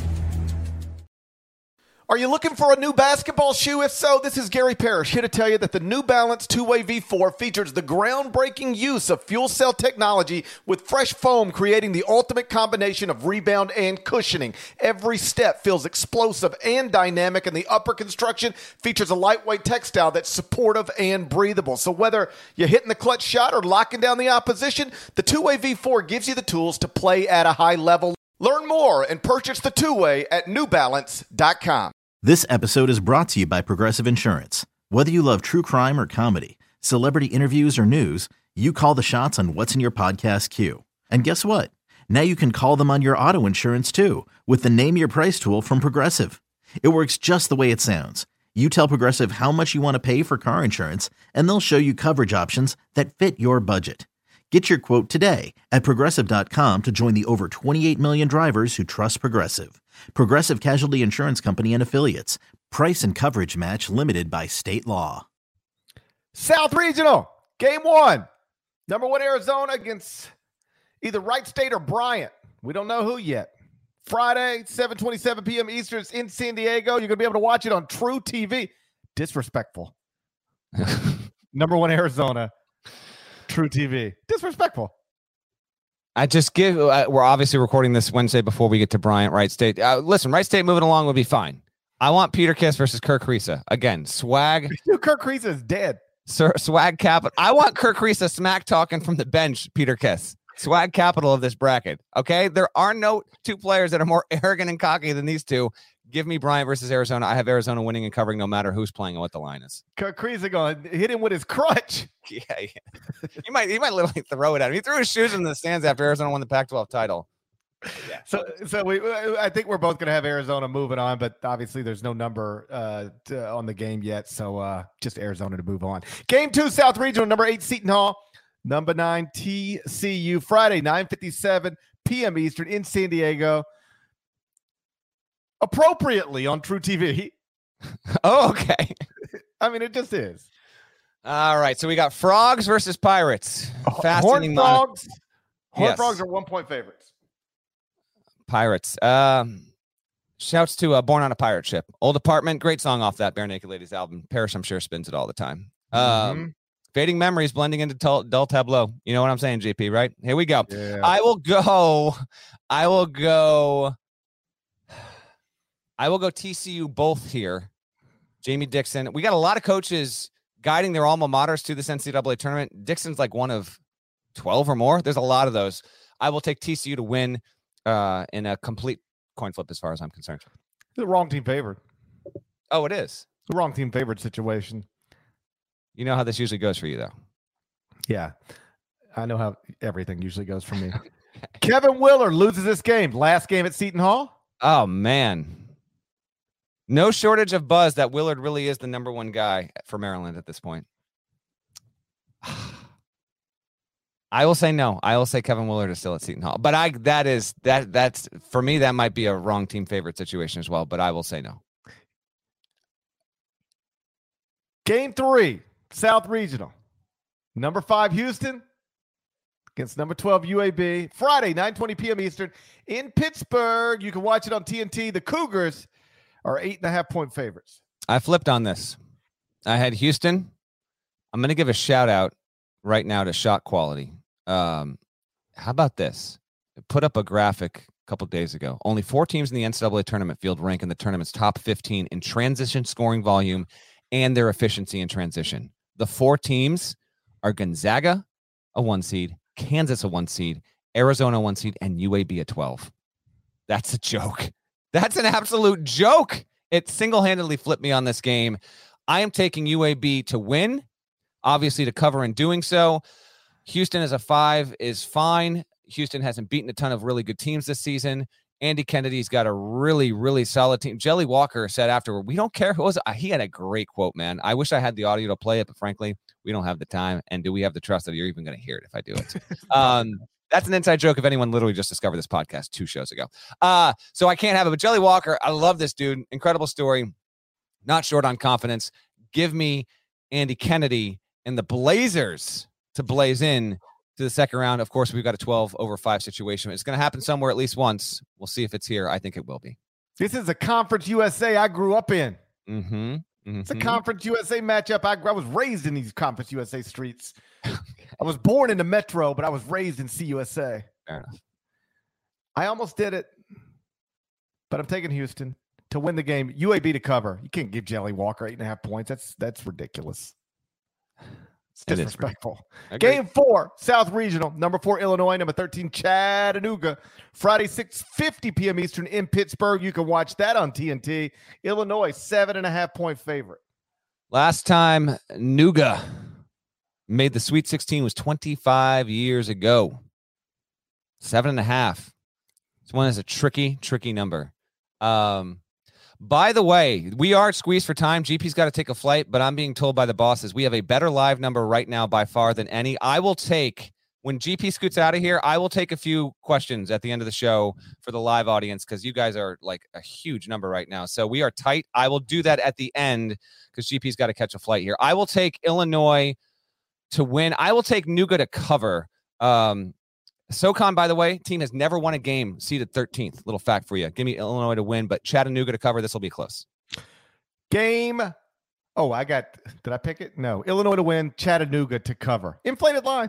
Are you looking for a new basketball shoe? If so, this is Gary Parrish here to tell you that the New Balance two-way V four features the groundbreaking use of fuel cell technology with fresh foam, creating the ultimate combination of rebound and cushioning. Every step feels explosive and dynamic, and the upper construction features a lightweight textile that's supportive and breathable. So whether you're hitting the clutch shot or locking down the opposition, the two-way V four gives you the tools to play at a high level. Learn more and purchase the two-way at new balance dot com. This episode is brought to you by Progressive Insurance. Whether you love true crime or comedy, celebrity interviews or news, you call the shots on what's in your podcast queue. And guess what? Now you can call them on your auto insurance too with the Name Your Price tool from Progressive. It works just the way it sounds. You tell Progressive how much you want to pay for car insurance, and they'll show you coverage options that fit your budget. Get your quote today at Progressive dot com to join the over twenty-eight million drivers who trust Progressive. Progressive Casualty Insurance Company and Affiliates. Price and coverage match limited by state law. South Regional, game one. Number one, Arizona against either Wright State or Bryant. We don't know who yet. Friday, seven twenty-seven p.m. Eastern, it's in San Diego. You're going to be able to watch it on True T V. Disrespectful. Number one, Arizona. True T V. Disrespectful. I just give, uh, we're obviously recording this Wednesday before we get to Bryant, Wright State. Uh, listen, Wright State moving along would be fine. I want Peter Kiss versus Kirk Risa. Again, swag. Dude, Kirk Risa is dead. Sir, swag capital. I want Kirk Risa smack talking from the bench, Peter Kiss. Swag capital of this bracket. Okay. There are no two players that are more arrogant and cocky than these two. Give me Bryant versus Arizona. I have Arizona winning and covering no matter who's playing and what the line is. Kirk Risa going to hit him with his crutch. Yeah, yeah. He might he might literally throw it at him. He threw his shoes in the stands after Arizona won the Pac twelve title. Yeah. So so we I think we're both going to have Arizona moving on, but obviously there's no number uh, to, on the game yet. So uh, just Arizona to move on. Game two, South Regional, number eight, Seton Hall. Number nine, T C U. Friday, nine fifty-seven p.m. Eastern in San Diego. Appropriately on True T V. Oh, okay. I mean, it just is. All right. So we got Frogs versus Pirates. Horned Frogs. Horned Yes. Frogs are one-point favorites. Pirates. Um, shouts to uh, Born on a Pirate Ship. Old Apartment. Great song off that Bare Naked Ladies album. Parrish, I'm sure, spins it all the time. Um, Mm-hmm. Fading memories blending into dull, dull tableau. You know what I'm saying, J P, right? Here we go. Yeah. I will go. I will go. I will go T C U both here. Jamie Dixon. We got a lot of coaches guiding their alma maters to this N C double A tournament. Dixon's like one of twelve or more. There's a lot of those. I will take T C U to win uh, in a complete coin flip as far as I'm concerned. The wrong team favored. Oh, it is. Wrong team favorite situation. You know how this usually goes for you, though. Yeah. I know how everything usually goes for me. Kevin Willard loses this game. Last game at Seton Hall. Oh, man. No shortage of buzz that Willard really is the number one guy for Maryland at this point. I will say no. I will say Kevin Willard is still at Seton Hall. But I that is that that's for me, that might be a wrong team favorite situation as well. But I will say no. Game three, South Regional. Number five, Houston against number twelve, U A B. Friday, nine twenty p.m. Eastern in Pittsburgh. You can watch it on T N T. The Cougars are eight and a half point favorites. I flipped on this. I had Houston. I'm going to give a shout out right now to Shot Quality. Um, how about this? I put up a graphic a couple days ago. Only four teams in the N C double A tournament field rank in the tournament's top fifteen in transition scoring volume and their efficiency in transition. The four teams are Gonzaga, a one seed, Kansas, a one seed, Arizona, one seed, and U A B, a twelve. That's a joke. That's an absolute joke. It single-handedly flipped me on this game. I am taking U A B to win, obviously to cover in doing so. Houston as a five is fine. Houston hasn't beaten a ton of really good teams this season. Andy Kennedy's got a really, really solid team. Jelly Walker said afterward, we don't care who it was. He had a great quote, man. I wish I had the audio to play it, but frankly, we don't have the time. And do we have the trust that you're even going to hear it if I do it? um, that's an inside joke if anyone literally just discovered this podcast two shows ago. Uh, so I can't have it. But Jelly Walker, I love this dude. Incredible story. Not short on confidence. Give me Andy Kennedy and the Blazers to blaze in to the second round. Of course, we've got a twelve over five situation. It's going to happen somewhere at least once. We'll see if it's here. I think it will be. This is a Conference U S A I grew up in. Mm-hmm. Mm-hmm. It's a Conference U S A matchup. I, I was raised in these Conference U S A streets. I was born in the Metro, but I was raised in C U S A. Fair enough. I almost did it, but I'm taking Houston to win the game. U A B to cover. You can't give Jelly Walker eight and a half points. That's that's ridiculous. It's disrespectful. Game four, South Regional. Number four, Illinois. Number thirteen, Chattanooga. Friday, six fifty p.m. Eastern in Pittsburgh. You can watch that on T N T. Illinois, seven and a half point favorite. Last time Nuga made the Sweet sixteen was twenty-five years ago. Seven and a half. This one is a tricky, tricky number. Um, By the way, we are squeezed for time. G P's got to take a flight, but I'm being told by the bosses we have a better live number right now by far than any. I will take, when G P scoots out of here, I will take a few questions at the end of the show for the live audience because you guys are like a huge number right now. So we are tight. I will do that at the end because G P's got to catch a flight here. I will take Illinois to win. I will take Nuga to cover. Um, SoCon, by the way, team has never won a game seeded thirteenth. Little fact for you. Give me Illinois to win, but Chattanooga to cover. This will be close. Game. Oh, I got, did I pick it? No. Illinois to win, Chattanooga to cover. Inflated line.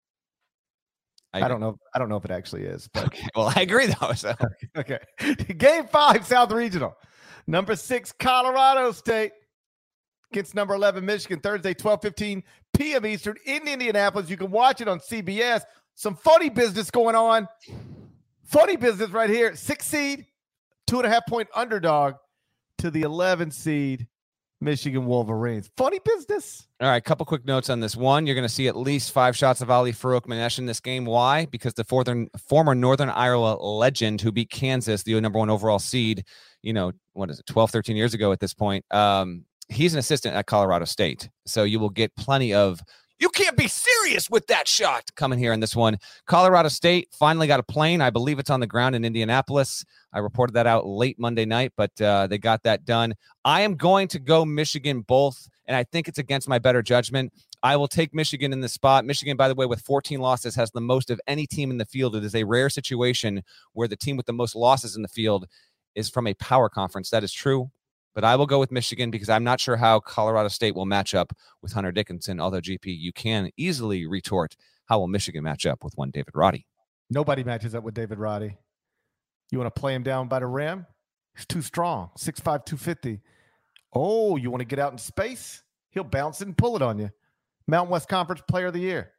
I, I don't know. I don't know if it actually is. But okay. Well, I agree, though. So. Okay. Game five, South Regional. Number six, Colorado State against number eleven, Michigan. Thursday, twelve fifteen p.m. Eastern in Indianapolis. You can watch it on C B S. Some funny business going on. Funny business right here. Six seed, two and a half point underdog to the eleven seed Michigan Wolverines. Funny business. All right, couple quick notes on this. One, you're going to see at least five shots of Ali Farouk-Manesh in this game. Why? Because the forthern, former Northern Iowa legend who beat Kansas, the number one overall seed, you know, what is it, twelve, thirteen years ago at this point, um, he's an assistant at Colorado State. So you will get plenty of you can't be serious with that shot coming here in this one. Colorado State finally got a plane. I believe it's on the ground in Indianapolis. I reported that out late Monday night, but uh, they got that done. I am going to go Michigan both, and I think it's against my better judgment. I will take Michigan in the spot. Michigan, by the way, with fourteen losses, has the most of any team in the field. It is a rare situation where the team with the most losses in the field is from a power conference. That is true. But I will go with Michigan because I'm not sure how Colorado State will match up with Hunter Dickinson. Although, G P, you can easily retort, how will Michigan match up with one David Roddy? Nobody matches up with David Roddy. You want to play him down by the rim? He's too strong. six five, two fifty. Oh, you want to get out in space? He'll bounce it and pull it on you. Mountain West Conference Player of the Year.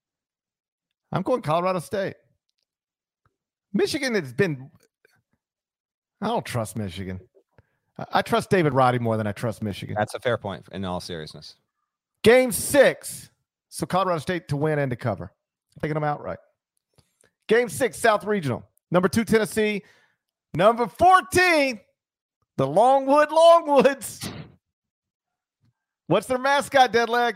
I'm going Colorado State. Michigan has been – I don't trust Michigan. I trust David Roddy more than I trust Michigan. That's a fair point in all seriousness. Game six. So Colorado State to win and to cover. Taking them outright. Game six, South Regional. Number two, Tennessee. Number fourteen, the Longwood Longwoods. What's their mascot, Deadleg?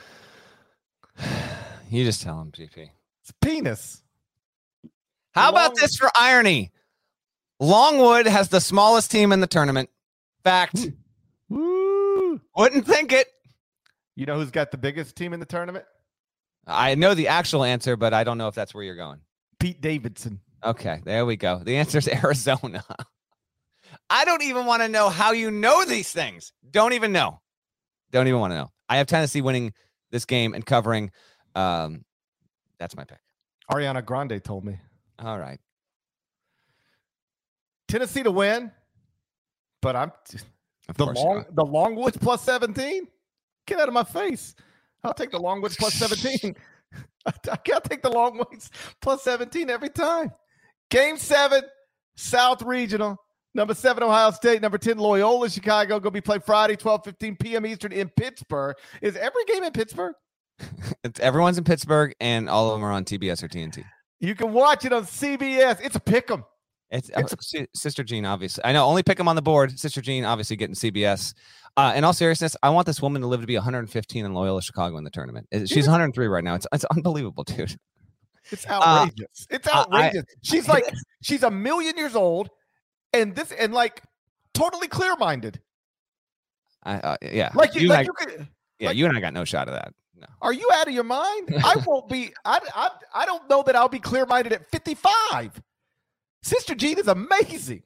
You just tell him, G P. It's penis. How Long- about this for irony? Longwood has the smallest team in the tournament. Fact. Woo. Wouldn't think it. You know who's got the biggest team in the tournament? I know the actual answer, but I don't know if that's where you're going. Pete Davidson. Okay, there we go. The answer is Arizona. I don't even want to know how you know these things. Don't even know. Don't even want to know. I have Tennessee winning this game and covering. Um, that's my pick. Ariana Grande told me. All right. Tennessee to win, but I'm Of the course you long are. the Longwoods plus seventeen. Get out of my face. I'll take the Longwoods plus seventeen. I can't take the Longwoods plus seventeen every time. Game seven, South Regional. Number seven, Ohio State. Number ten, Loyola Chicago. Going to be played Friday, twelve fifteen p.m. Eastern in Pittsburgh. Is every game in Pittsburgh? It's, everyone's in Pittsburgh, and all of them are on T B S or T N T. You can watch it on C B S. It's a pick 'em. It's, uh, Si- Sister Jean, obviously. I know, only pick them on the board. Sister Jean, obviously, getting C B S. Uh, in all seriousness, I want this woman to live to be one hundred fifteen in Loyola Chicago in the tournament. It- She's one hundred three right now. It's it's unbelievable, dude. It's outrageous. it's I- outrageous. she's like, she's a million years old, and this, and like, totally clear-minded. I, uh, yeah, Like, you, you, like and I, you could. yeah, like- you and I got no shot of that. No. Are you out of your mind? I won't be. I, I, I don't know that I'll be clear-minded at fifty-five. Sister Jean is amazing.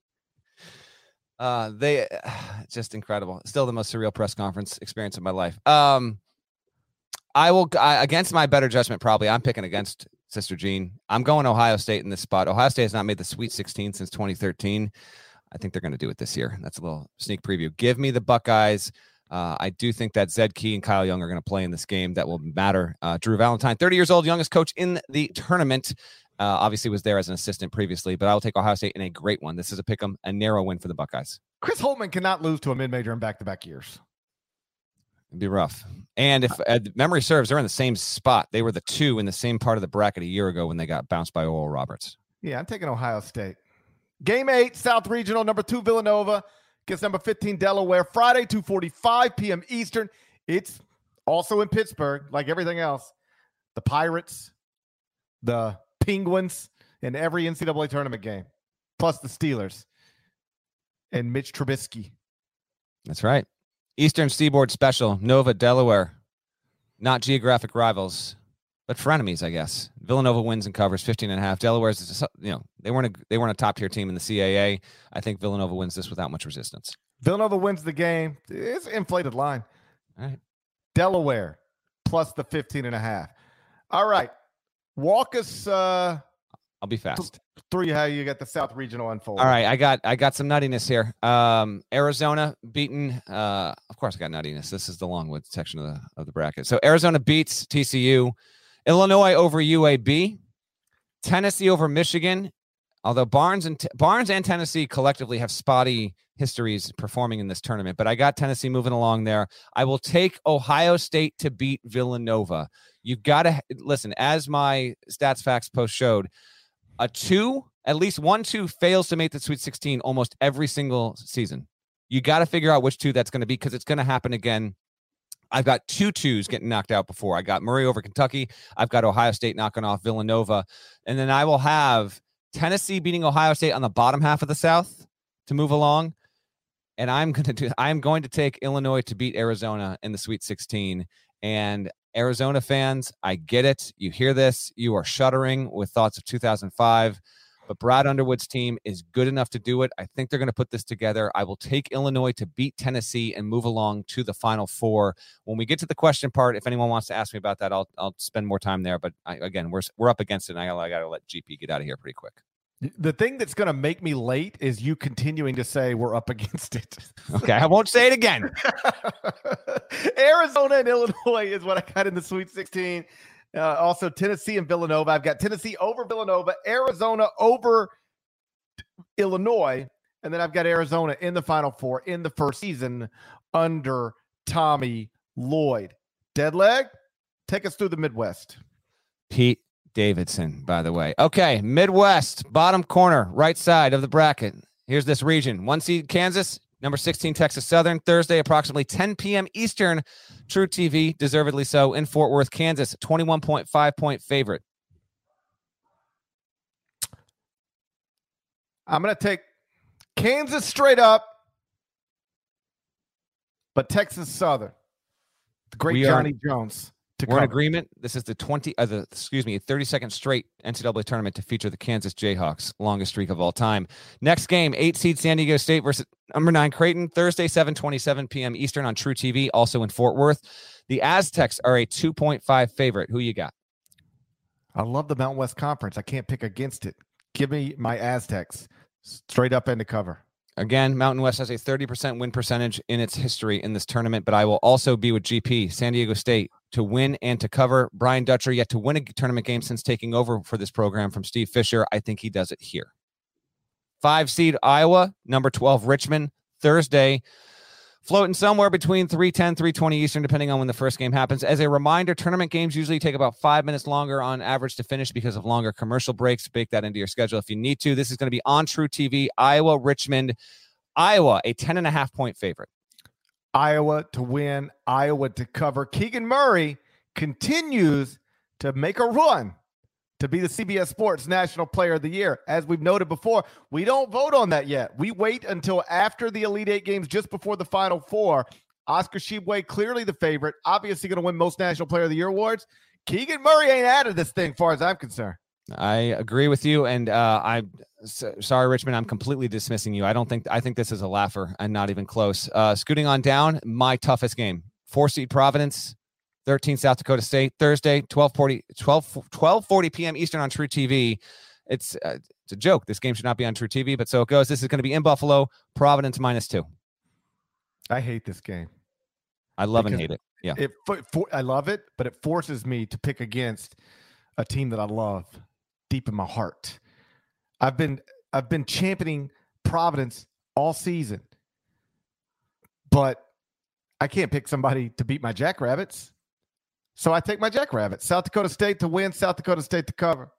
Uh, they just incredible. Still the most surreal press conference experience of my life. Um, I will I, against my better judgment. Probably, I'm picking against Sister Jean. I'm going Ohio State in this spot. Ohio State has not made the Sweet sixteen since twenty thirteen. I think they're going to do it this year. That's a little sneak preview. Give me the Buckeyes. Uh, I do think that Zed Key and Kyle Young are going to play in this game. That will matter. Uh, Drew Valentine, thirty years old, youngest coach in the tournament. Uh, obviously was there as an assistant previously, but I will take Ohio State in a great one. This is a pick 'em, a narrow win for the Buckeyes. Chris Holtman cannot lose to a mid-major in back-to-back years. It'd be rough. And if uh, memory serves, they're in the same spot. They were the two in the same part of the bracket a year ago when they got bounced by Oral Roberts. Yeah, I'm taking Ohio State. Game eight, South Regional, number two, Villanova against number fifteen, Delaware. Friday, two forty-five p.m. Eastern. It's also in Pittsburgh, like everything else. The Pirates, the Penguins, and every N C double A tournament game, plus the Steelers and Mitch Trubisky. That's right. Eastern Seaboard Special, Nova, Delaware. Not geographic rivals, but frenemies, I guess. Villanova wins and covers fifteen and a half. Delaware's, you know, they weren't a, they weren't a top tier team in the C A A. I think Villanova wins this without much resistance. Villanova wins the game. It's an inflated line. All right. Delaware plus the fifteen and a half. All right. Walk us uh, I'll be fast. through how you got the South Regional unfold. All right, I got I got some nuttiness here. Um, Arizona beaten. Uh, of course, I got nuttiness. This is the Longwood section of the of the bracket. So Arizona beats T C U, Illinois over U A B, Tennessee over Michigan. Although Barnes and Barnes and Tennessee collectively have spotty histories performing in this tournament, but I got Tennessee moving along there. I will take Ohio State to beat Villanova. You've got to listen, as my Stats Facts post showed, a two, at least one two fails to make the Sweet sixteen almost every single season. You got to figure out which two that's going to be because it's going to happen again. I've got two twos getting knocked out before. I got Murray over Kentucky. I've got Ohio State knocking off Villanova. And then I will have Tennessee beating Ohio State on the bottom half of the South to move along. And I'm going to do, I'm going to take Illinois to beat Arizona in the Sweet sixteen. And Arizona fans, I get it. You hear this, you are shuddering with thoughts of two thousand five. But Brad Underwood's team is good enough to do it. I think they're going to put this together. I will take Illinois to beat Tennessee and move along to the Final Four. When we get to the question part, if anyone wants to ask me about that, I'll I'll spend more time there. But I, again, we're we're up against it, and I, I got to let G P get out of here pretty quick. The thing that's going to make me late is you continuing to say we're up against it. Okay, I won't say it again. Arizona and Illinois is what I got in the Sweet sixteen. Uh, also, Tennessee and Villanova. I've got Tennessee over Villanova, Arizona over Illinois, And then I've got Arizona in the Final Four in the first season under Tommy Lloyd. Dead leg, take us through the Midwest. Pete Davidson, by the way. Okay, Midwest, bottom corner, right side of the bracket. Here's this region. One seed Kansas, number sixteen Texas Southern, Thursday, approximately ten p.m. Eastern. True T V, deservedly so, in Fort Worth, Kansas, twenty-one point five point favorite. I'm going to take Kansas straight up, but Texas Southern. The great We Johnny are, Jones. To we're in cover. agreement. This is the twenty, uh, the excuse me, thirty-second straight N C double A tournament to feature the Kansas Jayhawks, longest streak of all time. Next game, eight seed San Diego State versus number nine Creighton, Thursday, seven twenty-seven p.m. Eastern on True T V, also in Fort Worth. The Aztecs are a two point five favorite. Who you got? I love the Mountain West Conference. I can't pick against it. Give me my Aztecs straight up and to cover. Again, Mountain West has a thirty percent win percentage in its history in this tournament, but I will also be with G P, San Diego State, to win and to cover. Brian Dutcher yet to win a tournament game since taking over for this program from Steve Fisher. I think he does it here. Five seed Iowa, number twelve Richmond, Thursday, floating somewhere between three ten, three twenty Eastern, depending on when the first game happens. As a reminder, tournament games usually take about five minutes longer on average to finish because of longer commercial breaks. Bake that into your schedule if you need to. This is going to be on True T V, Iowa, Richmond. Iowa, a ten and a half point favorite. Iowa to win, Iowa to cover. Keegan Murray continues to make a run to be the C B S Sports National Player of the Year. As we've noted before, we don't vote on that yet. We wait until after the Elite Eight games, just before the Final Four. Oscar Tshiebwe, clearly the favorite, obviously going to win most National Player of the Year awards. Keegan Murray ain't out of this thing, as far as I'm concerned. I agree with you, and uh, I'm so, sorry, Richmond. I'm completely dismissing you. I don't think I think this is a laugher, and not even close. Uh, scooting on down, my toughest game: four seed Providence, thirteen South Dakota State, Thursday, twelve forty, twelve, twelve forty p.m. Eastern on True T V. It's uh, it's a joke. This game should not be on True T V, but so it goes. This is going to be in Buffalo. Providence minus two. I hate this game. I love and hate it. Yeah, it for, for, I love it, but it forces me to pick against a team that I love deep in my heart. I've been I've been championing Providence all season, but I can't pick somebody to beat my Jackrabbits. So I take my Jackrabbits. South Dakota State to win, South Dakota State to cover.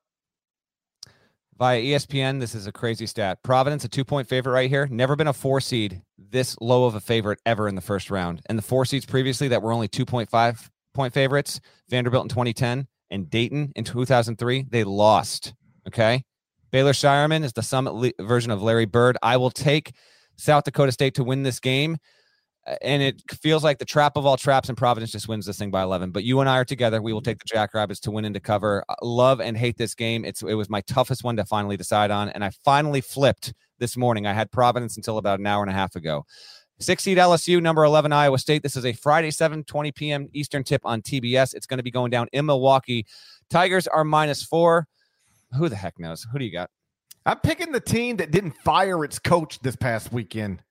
Via E S P N, this is a crazy stat. Providence, a two-point favorite right here. Never been a four seed this low of a favorite ever in the first round. And the four seeds previously that were only two point five point favorites, Vanderbilt in twenty ten and Dayton in two thousand three, they lost. Okay? Baylor Shireman is the Summit le- version of Larry Bird. I will take South Dakota State to win this game. And it feels like the trap of all traps, and Providence just wins this thing by eleven. But you and I are together. We will take the Jackrabbits to win and to cover. Love and hate this game. It's It was my toughest one to finally decide on, and I finally flipped this morning. I had Providence until about an hour and a half ago. Six seed L S U, number eleven Iowa State. This is a Friday, seven twenty p.m. Eastern tip on T B S. It's going to be going down in Milwaukee. Tigers are minus four. Who the heck knows? Who do you got? I'm picking the team that didn't fire its coach this past weekend.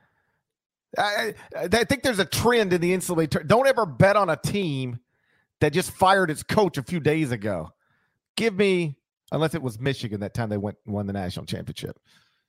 I, I think there's a trend in the N C double A. Don't ever bet on a team that just fired its coach a few days ago. Give me, unless it was Michigan that time they went and won the national championship.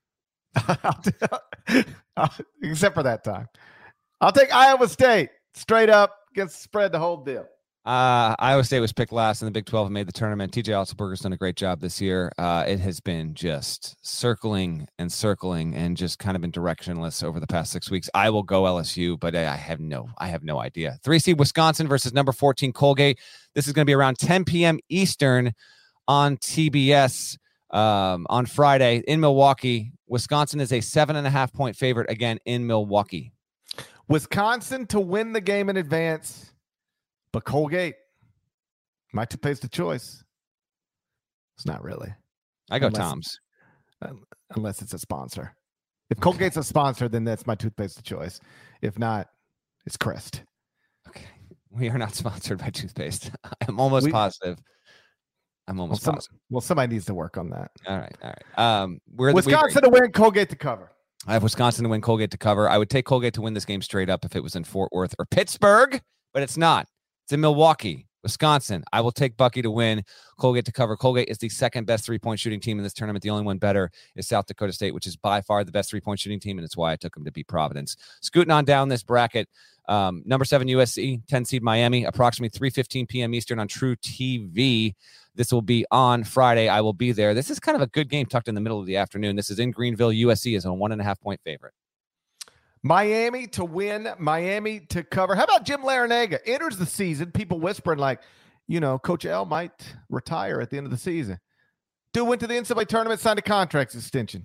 Except for that time. I'll take Iowa State straight up, against the spread, the whole deal. Uh, Iowa State was picked last in the Big twelve and made the tournament. T J Otzelberger's done a great job this year. Uh, it has been just circling and circling and just kind of been directionless over the past six weeks. I will go L S U, but I have no, I have no idea. Three seed Wisconsin versus number fourteen Colgate. This is going to be around ten p.m. Eastern on T B S um, on Friday in Milwaukee. Wisconsin is a seven and a half point favorite again in Milwaukee. Wisconsin to win the game in advance. But Colgate, my toothpaste of choice. It's not really. I go unless, Tom's. Uh, unless it's a sponsor. If Colgate's a sponsor, then that's my toothpaste of choice. If not, it's Crest. Okay. We are not sponsored by toothpaste. I'm almost we, positive. I'm almost well, positive. Some, well, somebody needs to work on that. All right. All right. Um, we're Wisconsin the, we, to win, Colgate to cover. I have Wisconsin to win, Colgate to cover. I would take Colgate to win this game straight up if it was in Fort Worth or Pittsburgh, but it's not. It's in Milwaukee. Wisconsin, I will take Bucky to win, Colgate to cover. Colgate is the second best three-point shooting team in this tournament. The only one better is South Dakota State, which is by far the best three-point shooting team, and it's why I took them to beat Providence. Scooting on down this bracket, um, number seven U S C, ten seed Miami, approximately three fifteen p.m. Eastern on True T V. This will be on Friday. I will be there. This is kind of a good game tucked in the middle of the afternoon. This is in Greenville. U S C is a one-and-a-half-point favorite. Miami to win, Miami to cover. How about Jim Larinaga? Enters the season, people whispering like, you know, Coach L might retire at the end of the season. Dude went to the N C double A tournament, signed a contract extension.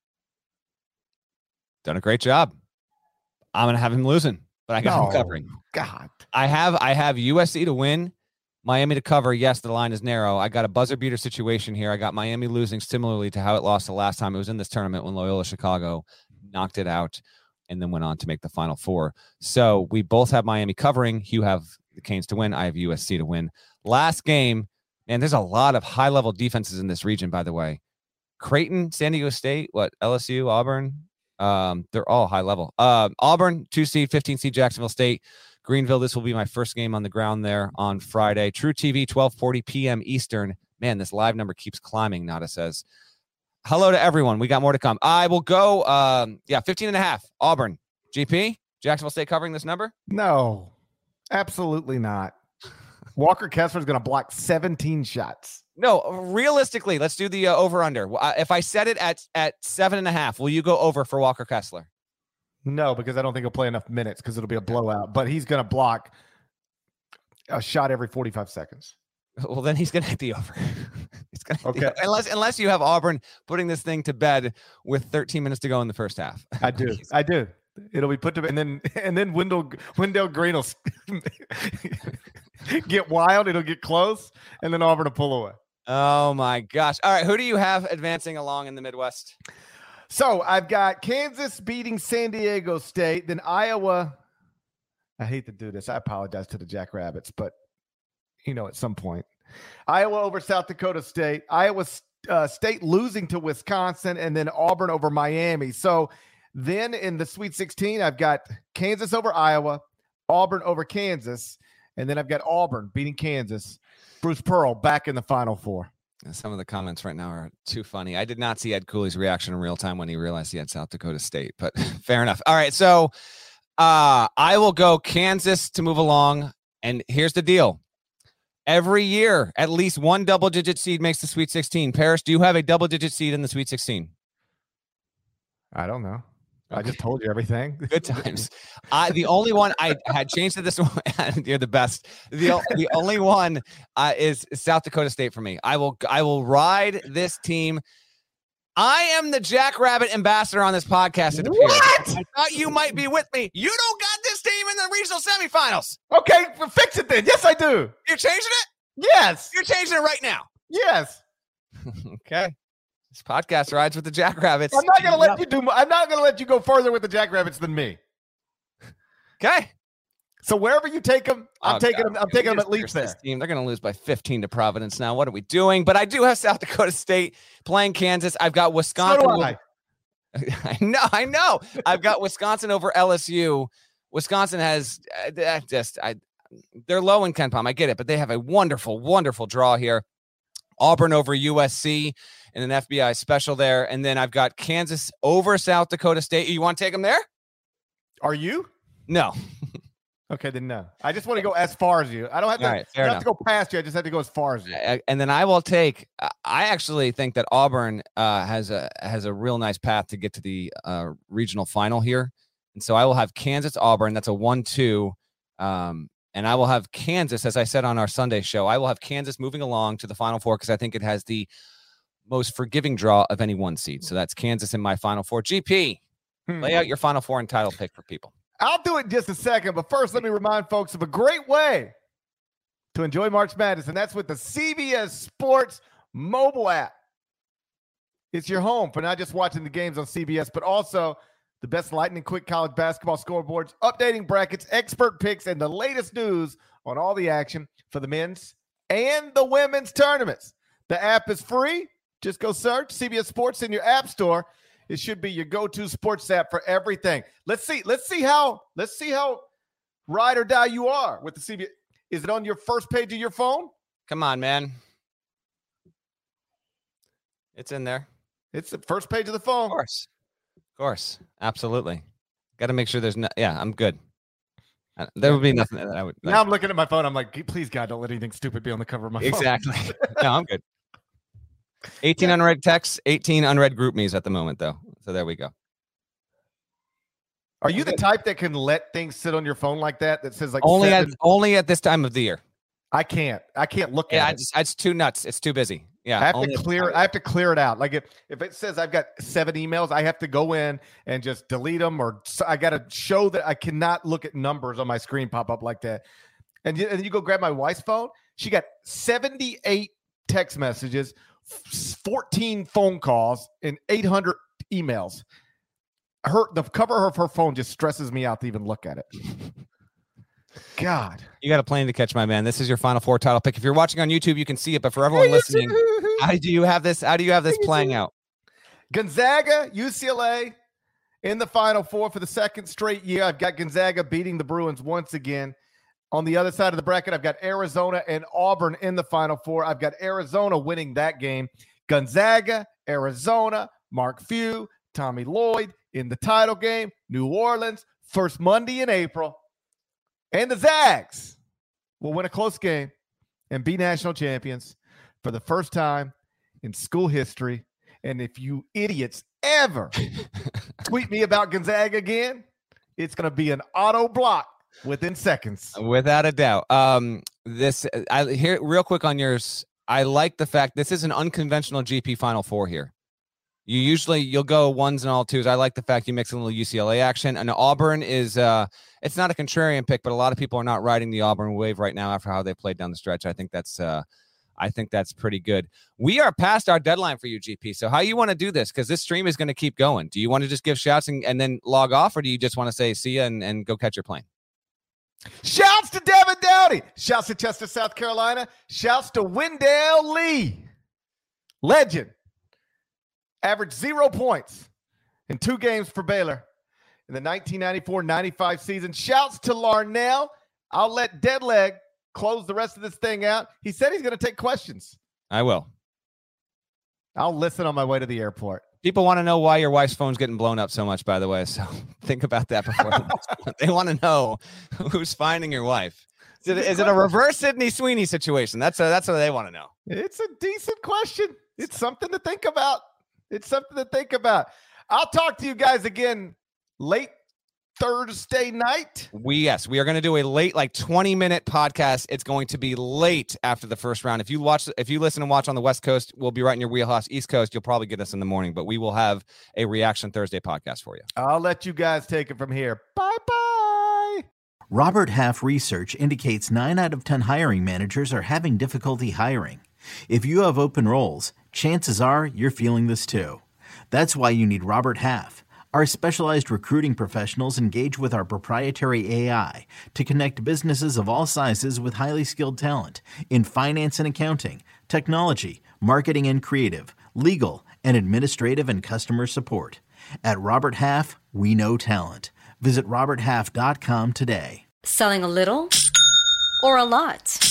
Done a great job. I'm going to have him losing, but I got no, him covering. God. I have I have U S C to win, Miami to cover. Yes, the line is narrow. I got a buzzer beater situation here. I got Miami losing similarly to how it lost the last time it was in this tournament when Loyola Chicago knocked it out and then went on to make the Final Four. So we both have Miami covering. You have the Canes to win. I have U S C to win. Last game, and there's a lot of high-level defenses in this region, by the way. Creighton, San Diego State, what, L S U, Auburn? Um, they're all high-level. Uh, Auburn, two seed, fifteen seed Jacksonville State. Greenville, this will be my first game on the ground there on Friday. True T V, twelve forty p.m. Eastern. Man, this live number keeps climbing, Nada says. Hello to everyone. We got more to come. I will go, um, yeah, fifteen and a half. Auburn. G P, Jacksonville State covering this number? No, absolutely not. Walker Kessler is going to block seventeen shots. No, realistically, let's do the uh, over-under. Uh, if I set it at, at seven and a half, will you go over for Walker Kessler? No, because I don't think he'll play enough minutes because it'll be a blowout. But he's going to block a shot every forty-five seconds. Well, then he's going to hit the over. It's gonna okay. The, unless unless you have Auburn putting this thing to bed with thirteen minutes to go in the first half. I do. I do. It'll be put to bed, and then and then Wendell Wendell Green will get wild. It'll get close, and then Auburn will pull away. Oh my gosh! All right, who do you have advancing along in the Midwest? So I've got Kansas beating San Diego State, then Iowa. I hate to do this. I apologize to the Jackrabbits, but you know, at some point, Iowa over South Dakota State, Iowa uh, State losing to Wisconsin, and then Auburn over Miami. So then in the Sweet sixteen, I've got Kansas over Iowa, Auburn over Kansas, and then I've got Auburn beating Kansas. Bruce Pearl back in the Final Four. Some of the comments right now are too funny. I did not see Ed Cooley's reaction in real time when he realized he had South Dakota State, but fair enough. All right, so uh, I will go Kansas to move along, and here's the deal. Every year, at least one double-digit seed makes the Sweet sixteen. Parrish, do you have a double-digit seed in the Sweet sixteen? I don't know. I just told you everything. Good times. I the only one I had changed to this one. You're the best. The the only one uh, is South Dakota State for me. I will I will ride this team. I am the Jackrabbit ambassador on this podcast. It appears. What? I thought you might be with me. You don't got this team in the regional semifinals. Okay, well, fix it then. Yes, I do. You're changing it? Yes. You're changing it right now. Yes. Okay. This podcast rides with the Jackrabbits. I'm not gonna let you do. I'm not gonna let you go further with the Jackrabbits than me. Okay. So wherever you take them, I'm oh, taking God. them. I'm taking them at least there. Team, they're going to lose by fifteen to Providence now. What are we doing? But I do have South Dakota State playing Kansas. I've got Wisconsin. So do I. I know. I know. I've got Wisconsin over L S U. Wisconsin has uh, just I. They're low in KenPom. I get it, but they have a wonderful, wonderful draw here. Auburn over U S C in an F B I special there, and then I've got Kansas over South Dakota State. You want to take them there? Are you? No. Okay, then no. I just want to go as far as you. I don't have to, right, I don't have to go past you. I just have to go as far as you. And then I will take. I actually think that Auburn uh, has a has a real nice path to get to the uh, regional final here, and so I will have Kansas Auburn. That's a one two, um, and I will have Kansas, as I said on our Sunday show. I will have Kansas moving along to the Final Four because I think it has the most forgiving draw of any one seed. So that's Kansas in my Final Four. G P, hmm. lay out your Final Four and title pick for people. I'll do it in just a second, but first let me remind folks of a great way to enjoy March Madness, and that's with the C B S Sports mobile app. It's your home for not just watching the games on C B S, but also the best lightning quick college basketball scoreboards, updating brackets, expert picks, and the latest news on all the action for the men's and the women's tournaments. The app is free. Just go search C B S Sports in your app store. It should be your go-to sports app for everything. Let's see. Let's see how. Let's see how ride or die you are with the C B S. Is it on your first page of your phone? Come on, man. It's in there. It's the first page of the phone. Of course. Of course. Absolutely. Got to make sure there's no, yeah, I'm good. Uh, There would be nothing that I would. Like, Now I'm looking at my phone. I'm like, please, God, don't let anything stupid be on the cover of my phone. exactly. No, I'm good. eighteen unread texts, eighteen unread group me's at the moment, though. So there we go. Are you the type that can let things sit on your phone like that? That says like Only at seven? only at this time of the year. I can't. I can't look Yeah, at I it. just, it's too nuts. It's too busy. Yeah, I have only to at this clear. time. I have to clear it out. Like if, if it says I've got seven emails, I have to go in and just delete them, or s- I got to show that I cannot look at numbers on my screen pop up like that. And you, and you go grab my wife's phone. She got seventy-eight text messages, f- fourteen phone calls, and eight hundred emails. Her the cover of her phone just stresses me out to even look at it. God. You got a plane to catch, my man. This is your Final Four title pick. If you're watching on YouTube, you can see it. But for everyone listening, how do you have this? How do you have this playing out? Gonzaga, U C L A in the Final Four for the second straight year. I've got Gonzaga beating the Bruins once again. On the other side of the bracket, I've got Arizona and Auburn in the Final Four. I've got Arizona winning that game. Gonzaga, Arizona, Mark Few, Tommy Lloyd in the title game. New Orleans, first Monday in April. And the Zags will win a close game and be national champions for the first time in school history. And if you idiots ever tweet me about Gonzaga again, it's going to be an auto block within seconds. Without a doubt. Um, this I here real quick on yours. I like the fact this is an unconventional G P Final Four here. You usually you'll go ones and all twos. I like the fact you mix in a little U C L A action. And Auburn is uh, it's not a contrarian pick, but a lot of people are not riding the Auburn wave right now after how they played down the stretch. I think that's uh, I think that's pretty good. We are past our deadline for you, G P. So how you want to do this? Because this stream is going to keep going. Do you want to just give shouts and, and then log off, or do you just want to say see ya and, and go catch your plane? Shouts to Devin Dowdy. Shouts to Chester, South Carolina. Shouts to Wendell Lee. Legend. Averaged zero points in two games for Baylor in the nineteen ninety-four ninety-five season. Shouts to Larnell. I'll let Deadleg close the rest of this thing out. He said he's going to take questions. I will. I'll listen on my way to the airport. People want to know why your wife's phone's getting blown up so much, by the way. So think about that before. They want to know who's finding your wife. Is it, is it a reverse Sydney Sweeney situation? That's a, that's what they want to know. It's a decent question. It's something to think about. It's something to think about. I'll talk to you guys again late Thursday night. We yes, we are going to do a late, like twenty minute podcast. It's going to be late after the first round. If you watch, if you listen and watch on the West Coast, we'll be right in your wheelhouse. East Coast, you'll probably get us in the morning, but we will have a reaction Thursday podcast for you. I'll let you guys take it from here. Bye bye. Robert Half research indicates nine out of ten hiring managers are having difficulty hiring. If you have open roles, chances are you're feeling this too. That's why you need Robert Half. Our specialized recruiting professionals engage with our proprietary A I to connect businesses of all sizes with highly skilled talent in finance and accounting, technology, marketing and creative, legal, and administrative and customer support. At Robert Half, we know talent. Visit robert half dot com today. Selling a little or a lot?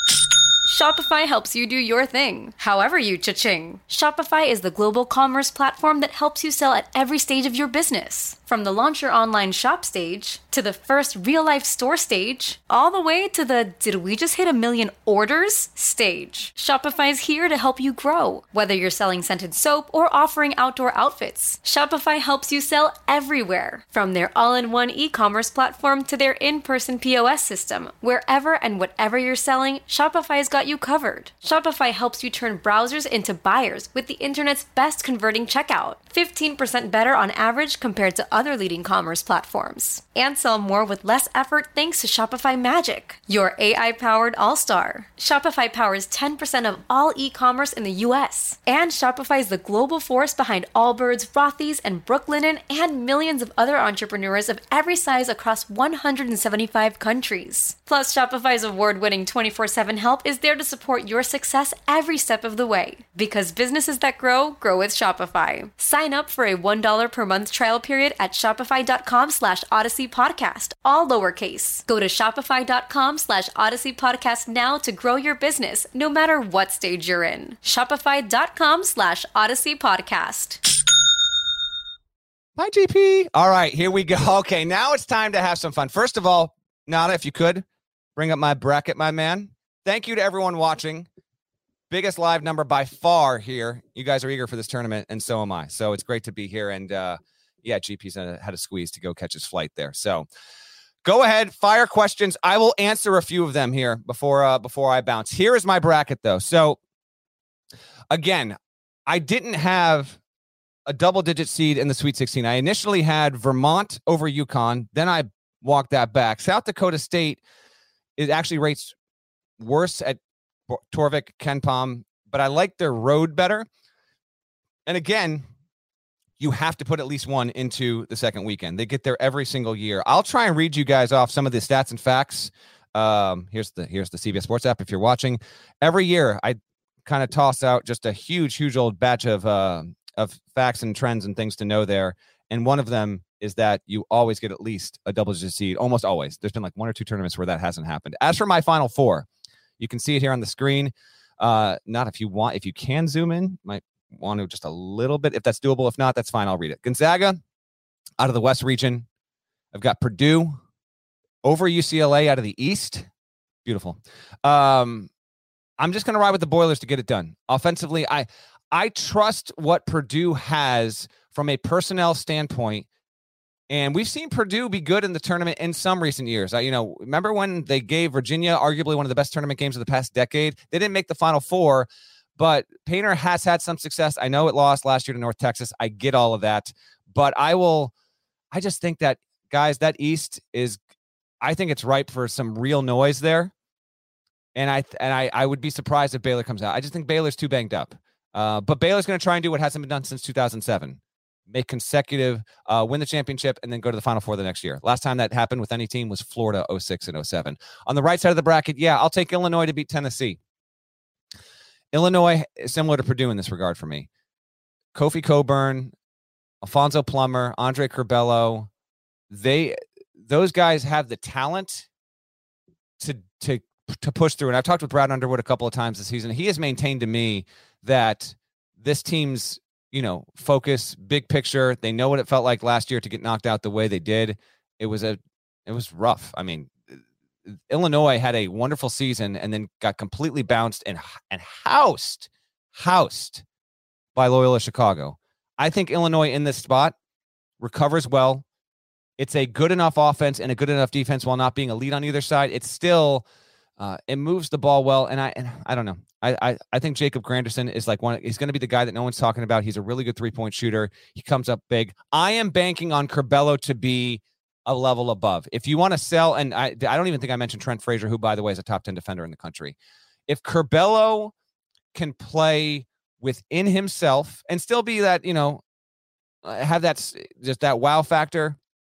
Shopify helps you do your thing, however you cha-ching. Shopify is the global commerce platform that helps you sell at every stage of your business. From the launch your online shop stage, to the first real-life store stage, all the way to the did we just hit a million orders stage. Shopify's here to help you grow. Whether you're selling scented soap or offering outdoor outfits, Shopify helps you sell everywhere. From their all-in-one e-commerce platform to their in-person P O S system, wherever and whatever you're selling, Shopify's got you covered. Shopify helps you turn browsers into buyers with the internet's best converting checkout. fifteen percent better on average compared to other leading commerce platforms. And sell more with less effort thanks to Shopify Magic, your A I-powered all-star. Shopify powers ten percent of all e-commerce in the U S. And Shopify is the global force behind Allbirds, Rothy's, and Brooklinen, and millions of other entrepreneurs of every size across one hundred seventy-five countries. Plus, Shopify's award-winning twenty-four seven help is there to support your success every step of the way. Because businesses that grow, grow with Shopify. Sign up for a one dollar per month trial period at at shopify.com slash Odyssey Podcast, all lowercase. Go to shopify.com slash Odyssey Podcast now to grow your business, no matter what stage you're in. Shopify.com slash Odyssey Podcast. Bye, G P. All right, here we go. Okay, now it's time to have some fun. First of all, Nada, if you could, bring up my bracket, my man. Thank you to everyone watching. Biggest live number by far here. You guys are eager for this tournament, and so am I. So it's great to be here. And uh, yeah, G P's had a squeeze to go catch his flight there. So go ahead, fire questions. I will answer a few of them here before uh, before I bounce. Here is my bracket, though. So again, I didn't have a double-digit seed in the Sweet sixteen. I initially had Vermont over UConn. Then I walked that back. South Dakota State, it actually rates worse at Torvik, KenPom, but I like their road better. And again, you have to put at least one into the second weekend. They get there every single year. I'll try and read you guys off some of the stats and facts. Um, here's the here's the C B S Sports app if you're watching. Every year, I kind of toss out just a huge, huge old batch of uh, of facts and trends and things to know there. And one of them is that you always get at least a double-digit seed, almost always. There's been like one or two tournaments where that hasn't happened. As for my Final Four, you can see it here on the screen. Uh, not if you want, if you can zoom in, might want to just a little bit. If that's doable, if not, that's fine. I'll read it. Gonzaga out of the West region. I've got Purdue over U C L A out of the East. Beautiful. Um, I'm just going to ride with the Boilers to get it done. Offensively, I I trust what Purdue has from a personnel standpoint. And we've seen Purdue be good in the tournament in some recent years. Uh, you know, remember when they gave Virginia arguably one of the best tournament games of the past decade? They didn't make the Final Four, but Painter has had some success. I know it lost last year to North Texas. I get all of that. But I will, I just think that, guys, that East is, I think it's ripe for some real noise there. And I and I, I would be surprised if Baylor comes out. I just think Baylor's too banged up. Uh, but Baylor's going to try and do what hasn't been done since two thousand seven. Make consecutive, uh, win the championship, and then go to the Final Four the next year. Last time that happened with any team was Florida oh six and oh seven. On the right side of the bracket, yeah, I'll take Illinois to beat Tennessee. Illinois is similar to Purdue in this regard for me. Kofi Cockburn, Alfonso Plummer, Andre Curbelo, they, those guys have the talent to, to, to push through. And I've talked with Brad Underwood a couple of times this season. He has maintained to me that this team's, you know, focus, big picture. They know what it felt like last year to get knocked out the way they did. It was a, it was rough. I mean, Illinois had a wonderful season and then got completely bounced and and housed, housed by Loyola Chicago. I think Illinois in this spot recovers well. It's a good enough offense and a good enough defense while not being elite on either side. It's still, uh, it moves the ball well. And I, and I don't know. I, I, I think Jacob Granderson is like one. He's going to be the guy that no one's talking about. He's a really good three-point shooter. He comes up big. I am banking on Curbelo to be a level above. If you want to sell, and I, I don't even think I mentioned Trent Frazier, who, by the way, is a top ten defender in the country. If Curbelo can play within himself and still be that, you know, have that just that wow factor,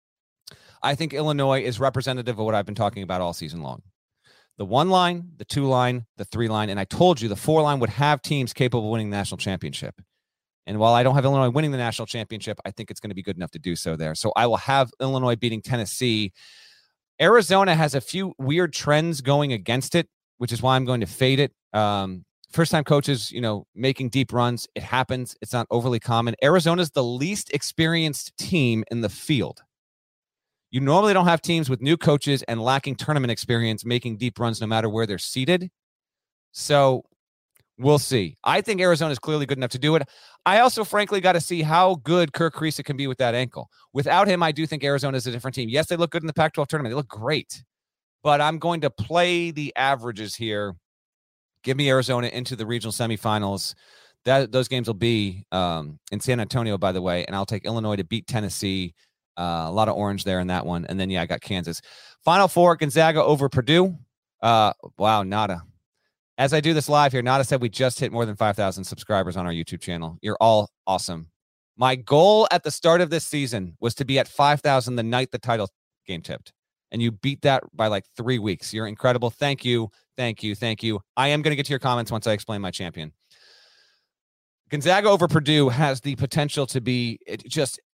I think Illinois is representative of what I've been talking about all season long. The one line, the two line, the three line, and I told you the four line would have teams capable of winning the national championship. And while I don't have Illinois winning the national championship, I think it's going to be good enough to do so there. So I will have Illinois beating Tennessee. Arizona has a few weird trends going against it, which is why I'm going to fade it. Um, first-time coaches, you know, making deep runs. It happens. It's not overly common. Arizona's the least experienced team in the field. You normally don't have teams with new coaches and lacking tournament experience making deep runs no matter where they're seated. So we'll see. I think Arizona is clearly good enough to do it. I also, frankly, got to see how good Kirk Kriisa can be with that ankle. Without him, I do think Arizona is a different team. Yes, they look good in the Pac twelve tournament. They look great. But I'm going to play the averages here. Give me Arizona into the regional semifinals. That those games will be um, in San Antonio, by the way, and I'll take Illinois to beat Tennessee. Uh, a lot of orange there in that one. And then, yeah, I got Kansas. Final four, Gonzaga over Purdue. Uh, wow, Nada. As I do this live here, Nada said we just hit more than five thousand subscribers on our YouTube channel. You're all awesome. My goal at the start of this season was to be at five thousand the night the title game tipped. And you beat that by like three weeks. You're incredible. Thank you. Thank you. Thank you. I am going to get to your comments once I explain my champion. Gonzaga over Purdue has the potential to be just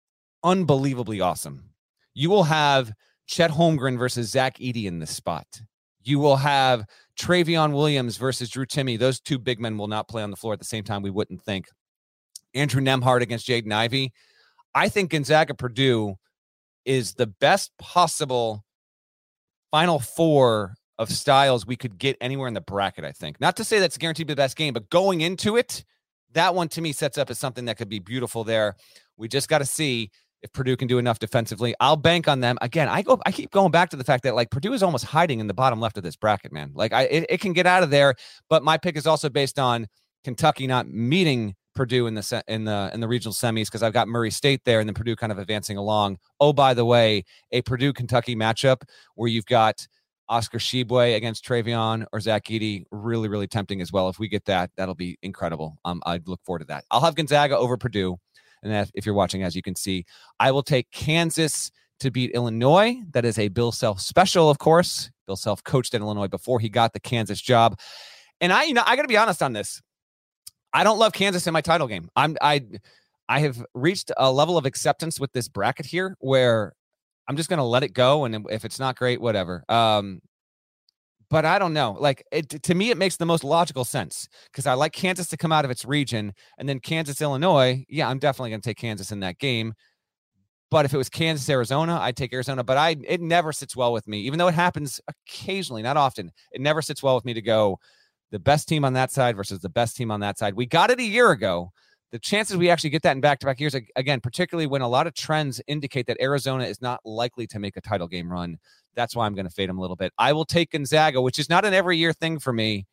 unbelievably awesome. You will have Chet Holmgren versus Zach Edey in this spot. You will have Travion Williams versus Drew Timme. Those two big men will not play on the floor at the same time, we wouldn't think. Andrew Nembhard against Jaden Ivey. I think Gonzaga-Purdue is the best possible Final Four of styles we could get anywhere in the bracket, I think. Not to say that's guaranteed to be the best game, but going into it, that one to me sets up as something that could be beautiful there. We just got to see if Purdue can do enough defensively. I'll bank on them. Again, I go. I keep going back to the fact that like Purdue is almost hiding in the bottom left of this bracket, man. Like I, it, it can get out of there, but my pick is also based on Kentucky not meeting Purdue in the in the in the regional semis because I've got Murray State there and then Purdue kind of advancing along. Oh, by the way, a Purdue Kentucky matchup where you've got Oscar Tshiebwe against Travion or Zach Edey, really, really tempting as well. If we get that, that'll be incredible. Um, I'd look forward to that. I'll have Gonzaga over Purdue. And if you're watching, as you can see, I will take Kansas to beat Illinois. That is a Bill Self special, of course. Bill Self coached at Illinois before he got the Kansas job. And I, you know, I got to be honest on this. I don't love Kansas in my title game. I'm, I, I have reached a level of acceptance with this bracket here where I'm just going to let it go. And if it's not great, whatever. Um, but I don't know. Like it, to me, it makes the most logical sense because I like Kansas to come out of its region and then Kansas, Illinois. Yeah, I'm definitely going to take Kansas in that game. But if it was Kansas, Arizona, I'd take Arizona. But I, it never sits well with me, even though it happens occasionally, not often. It never sits well with me to go the best team on that side versus the best team on that side. We got it a year ago. The chances we actually get that in back-to-back years, again, particularly when a lot of trends indicate that Arizona is not likely to make a title game run. That's why I'm going to fade them a little bit. I will take Gonzaga, which is not an every year thing for me.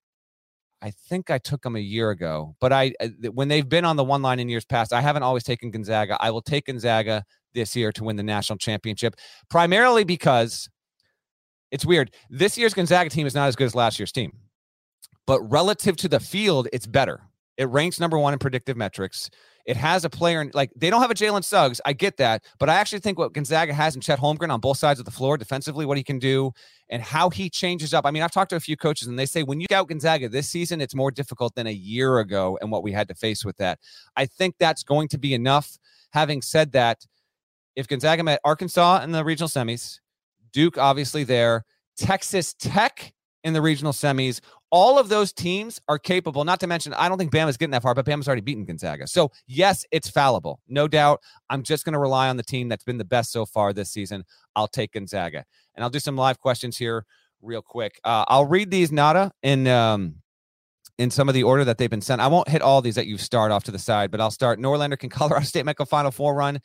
I think I took them a year ago, but I when they've been on the one line in years past, I haven't always taken Gonzaga. I will take Gonzaga this year to win the national championship, primarily because it's weird. This year's Gonzaga team is not as good as last year's team, but relative to the field, it's better. It ranks number one in predictive metrics. It has a player, like they don't have a Jalen Suggs. I get that, but I actually think what Gonzaga has in Chet Holmgren on both sides of the floor defensively, what he can do and how he changes up. I mean, I've talked to a few coaches and they say when you scout Gonzaga this season, it's more difficult than a year ago and what we had to face with that. I think that's going to be enough. Having said that, if Gonzaga met Arkansas in the regional semis, Duke obviously there, Texas Tech in the regional semis, all of those teams are capable, not to mention, I don't think Bama's getting that far, but Bama's already beaten Gonzaga. So, yes, it's fallible. No doubt. I'm just going to rely on the team that's been the best so far this season. I'll take Gonzaga. And I'll do some live questions here real quick. Uh, I'll read these, Nada, in um, in some of the order that they've been sent. I won't hit all these that you start off to the side, but I'll start. Norlander, can Colorado State make a Final Four run?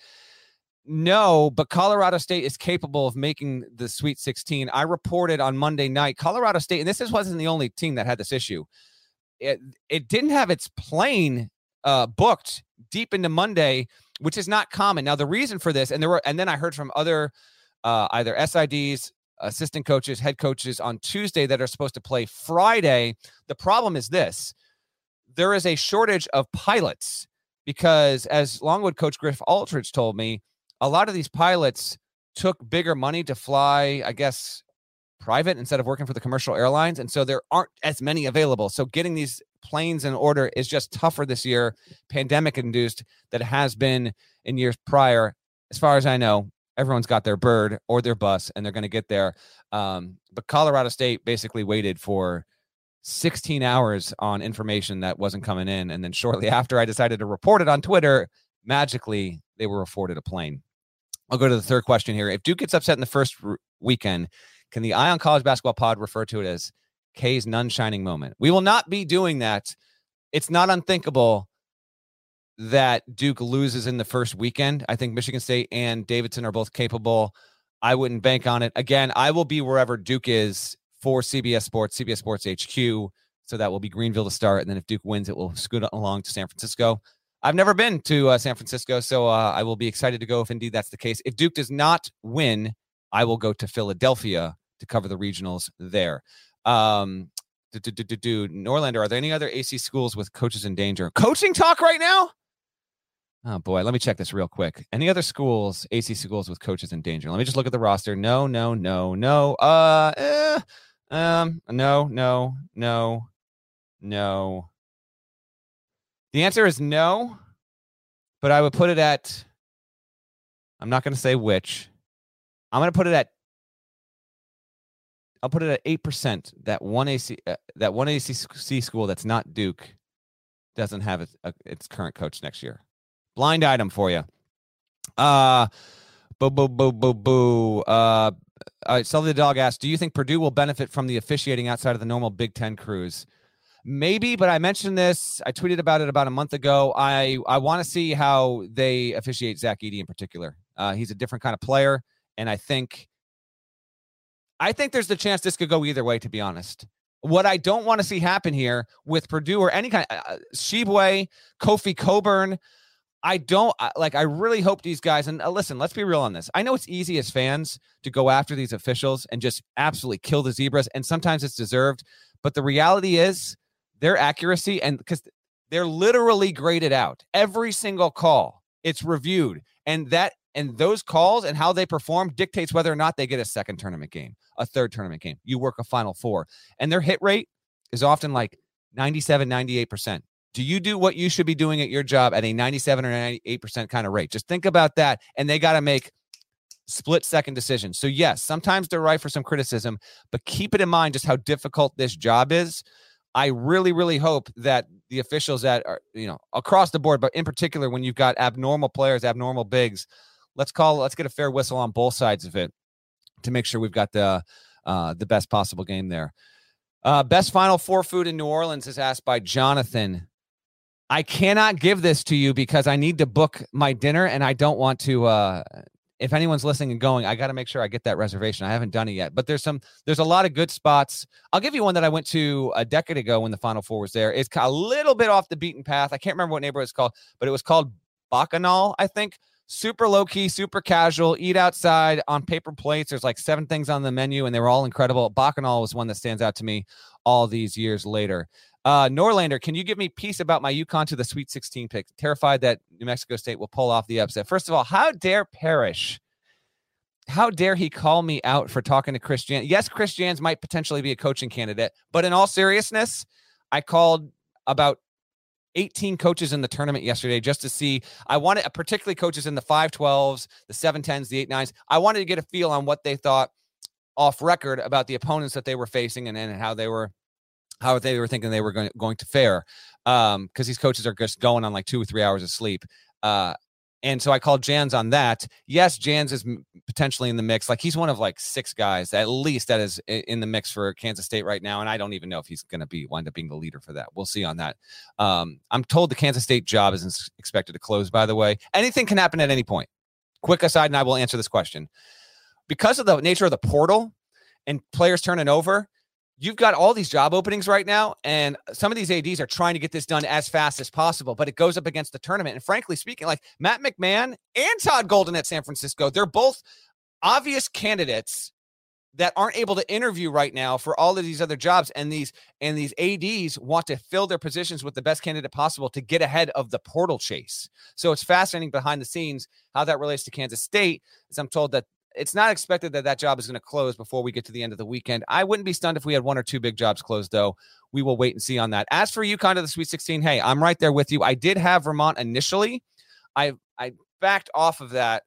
No, but Colorado State is capable of making the Sweet sixteen. I reported on Monday night, Colorado State, and this is, wasn't the only team that had this issue. It it didn't have its plane uh, booked deep into Monday, which is not common. Now, the reason for this, and there were, and then I heard from other uh, either S I Ds, assistant coaches, head coaches on Tuesday that are supposed to play Friday. The problem is this: there is a shortage of pilots because, as Longwood coach Griff Aldridge told me, a lot of these pilots took bigger money to fly, I guess, private instead of working for the commercial airlines. And so there aren't as many available. So getting these planes in order is just tougher this year, pandemic induced, that it has been in years prior. As far as I know, everyone's got their bird or their bus and they're going to get there. Um, but Colorado State basically waited for sixteen hours on information that wasn't coming in. And then shortly after I decided to report it on Twitter, magically they were afforded a plane. I'll go to the third question here. If Duke gets upset in the first r- weekend, can the Eye on College Basketball Pod refer to it as K's nun shining moment? We will not be doing that. It's not unthinkable that Duke loses in the first weekend. I think Michigan State and Davidson are both capable. I wouldn't bank on it. Again, I will be wherever Duke is for C B S Sports, C B S Sports H Q. So that will be Greenville to start. And then if Duke wins, it will scoot along to San Francisco. I've never been to uh, San Francisco, so uh, I will be excited to go if indeed that's the case. If Duke does not win, I will go to Philadelphia to cover the regionals there. Um, do, do, do, do, do. Norlander, are there any other A C schools with coaches in danger? Coaching talk right now? Oh, boy. Let me check this real quick. Any other schools, A C schools with coaches in danger? Let me just look at the roster. No, no, no, no. Uh, eh, um, no, no, no, no. The answer is no, but I would put it at I'm not going to say which. I'm going to put it at. I'll put it at eight percent. That one A C, uh, that one A C C school that's not Duke, doesn't have its, uh, its current coach next year. Blind item for you. Uh, boo, boo, boo, boo, boo. Uh, all right, Sully the Dog asked, do you think Purdue will benefit from the officiating outside of the normal Big Ten cruise? Maybe, but I mentioned this. I tweeted about it about a month ago. I, I want to see how they officiate Zach Edey in particular. Uh, he's a different kind of player, and I think I think there's the chance this could go either way, to be honest. What I don't want to see happen here with Purdue or any kind of uh, Sheboy, Kofi Coburn, I don't like, I really hope these guys, and uh, listen, let's be real on this. I know it's easy as fans to go after these officials and just absolutely kill the zebras, and sometimes it's deserved. But the reality is their accuracy, and because they're literally graded out every single call, it's reviewed, and that and those calls and how they perform dictates whether or not they get a second tournament game, a third tournament game. You work a Final Four, and their hit rate is often like ninety-seven, ninety-eight percent. Do you do what you should be doing at your job at a ninety-seven or ninety-eight percent kind of rate? Just think about that. And they got to make split second decisions. So yes, sometimes they're right for some criticism, but keep it in mind just how difficult this job is. I really, really hope that the officials that are, you know, across the board, but in particular, when you've got abnormal players, abnormal bigs, let's call, let's get a fair whistle on both sides of it to make sure we've got the, uh, the best possible game there. Uh, best Final Four food in New Orleans is asked by Jonathan. I cannot give this to you because I need to book my dinner, and I don't want to, uh, if anyone's listening and going, I got to make sure I get that reservation. I haven't done it yet, but there's some, there's a lot of good spots. I'll give you one that I went to a decade ago when the Final Four was there. It's a little bit off the beaten path. I can't remember what neighborhood it's called, but it was called Bacchanal, I think. Super low key, super casual, eat outside on paper plates. There's like seven things on the menu, and they were all incredible. Bacchanal was one that stands out to me all these years later. Uh, Norlander, can you give me peace about my UConn to the Sweet sixteen pick? Terrified that New Mexico State will pull off the upset. First of all, how dare Parrish? How dare he call me out for talking to Chris Jans? Yes, Chris Jans might potentially be a coaching candidate, but in all seriousness, I called about eighteen coaches in the tournament yesterday just to see. I wanted, particularly coaches in the five twelves, the seven tens, the eight nines. I wanted to get a feel on what they thought off record about the opponents that they were facing and, and how they were how they were thinking they were going, going to fare. Um, because these coaches are just going on like two or three hours of sleep. Uh, and so I called Jans on that. Yes, Jans is m- potentially in the mix. Like he's one of like six guys at least that is in the mix for Kansas State right now. And I don't even know if he's going to be wind up being the leader for that. We'll see on that. Um, I'm told the Kansas State job isn't expected to close, by the way. Anything can happen at any point. Quick aside, and I will answer this question. Because of the nature of the portal and players turning over, you've got all these job openings right now, and some of these A Ds are trying to get this done as fast as possible, but it goes up against the tournament. And frankly speaking, like Matt McMahon and Todd Golden at San Francisco, they're both obvious candidates that aren't able to interview right now for all of these other jobs. And these, and these A Ds want to fill their positions with the best candidate possible to get ahead of the portal chase. So it's fascinating behind the scenes how that relates to Kansas State, as I'm told that it's not expected that that job is going to close before we get to the end of the weekend. I wouldn't be stunned if we had one or two big jobs closed, though. We will wait and see on that. As for UConn to the Sweet sixteen, hey, I'm right there with you. I did have Vermont initially. I I backed off of that.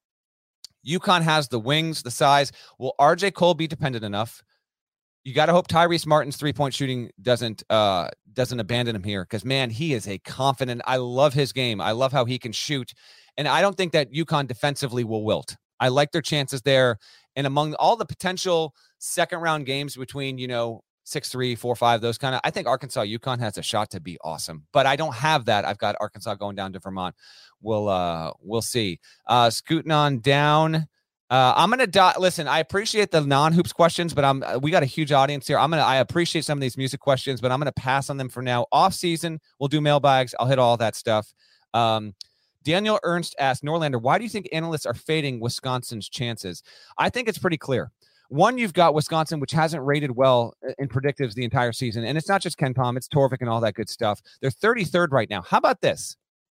UConn has the wings, the size. Will R J Cole be dependent enough? You got to hope Tyrese Martin's three-point shooting doesn't uh, doesn't abandon him here, because, man, he is a confident. I love his game. I love how he can shoot. And I don't think that UConn defensively will wilt. I like their chances there. And among all the potential second round games between, you know, six three, four five, those kind of, I think Arkansas, UConn has a shot to be awesome. But I don't have that. I've got Arkansas going down to Vermont. We'll, uh, we'll see. Uh, scooting on down. Uh, I'm going to dot. Listen, I appreciate the non-hoops questions, but I'm, we got a huge audience here. I'm going to, I appreciate some of these music questions, but I'm going to pass on them for now. Off season, we'll do mailbags. I'll hit all that stuff. Um, Daniel Ernst asked, Norlander, why do you think analysts are fading Wisconsin's chances? I think it's pretty clear. One, you've got Wisconsin, which hasn't rated well in predictives the entire season. And it's not just Ken Pom, it's Torvik and all that good stuff. They're thirty-third right now. How about this?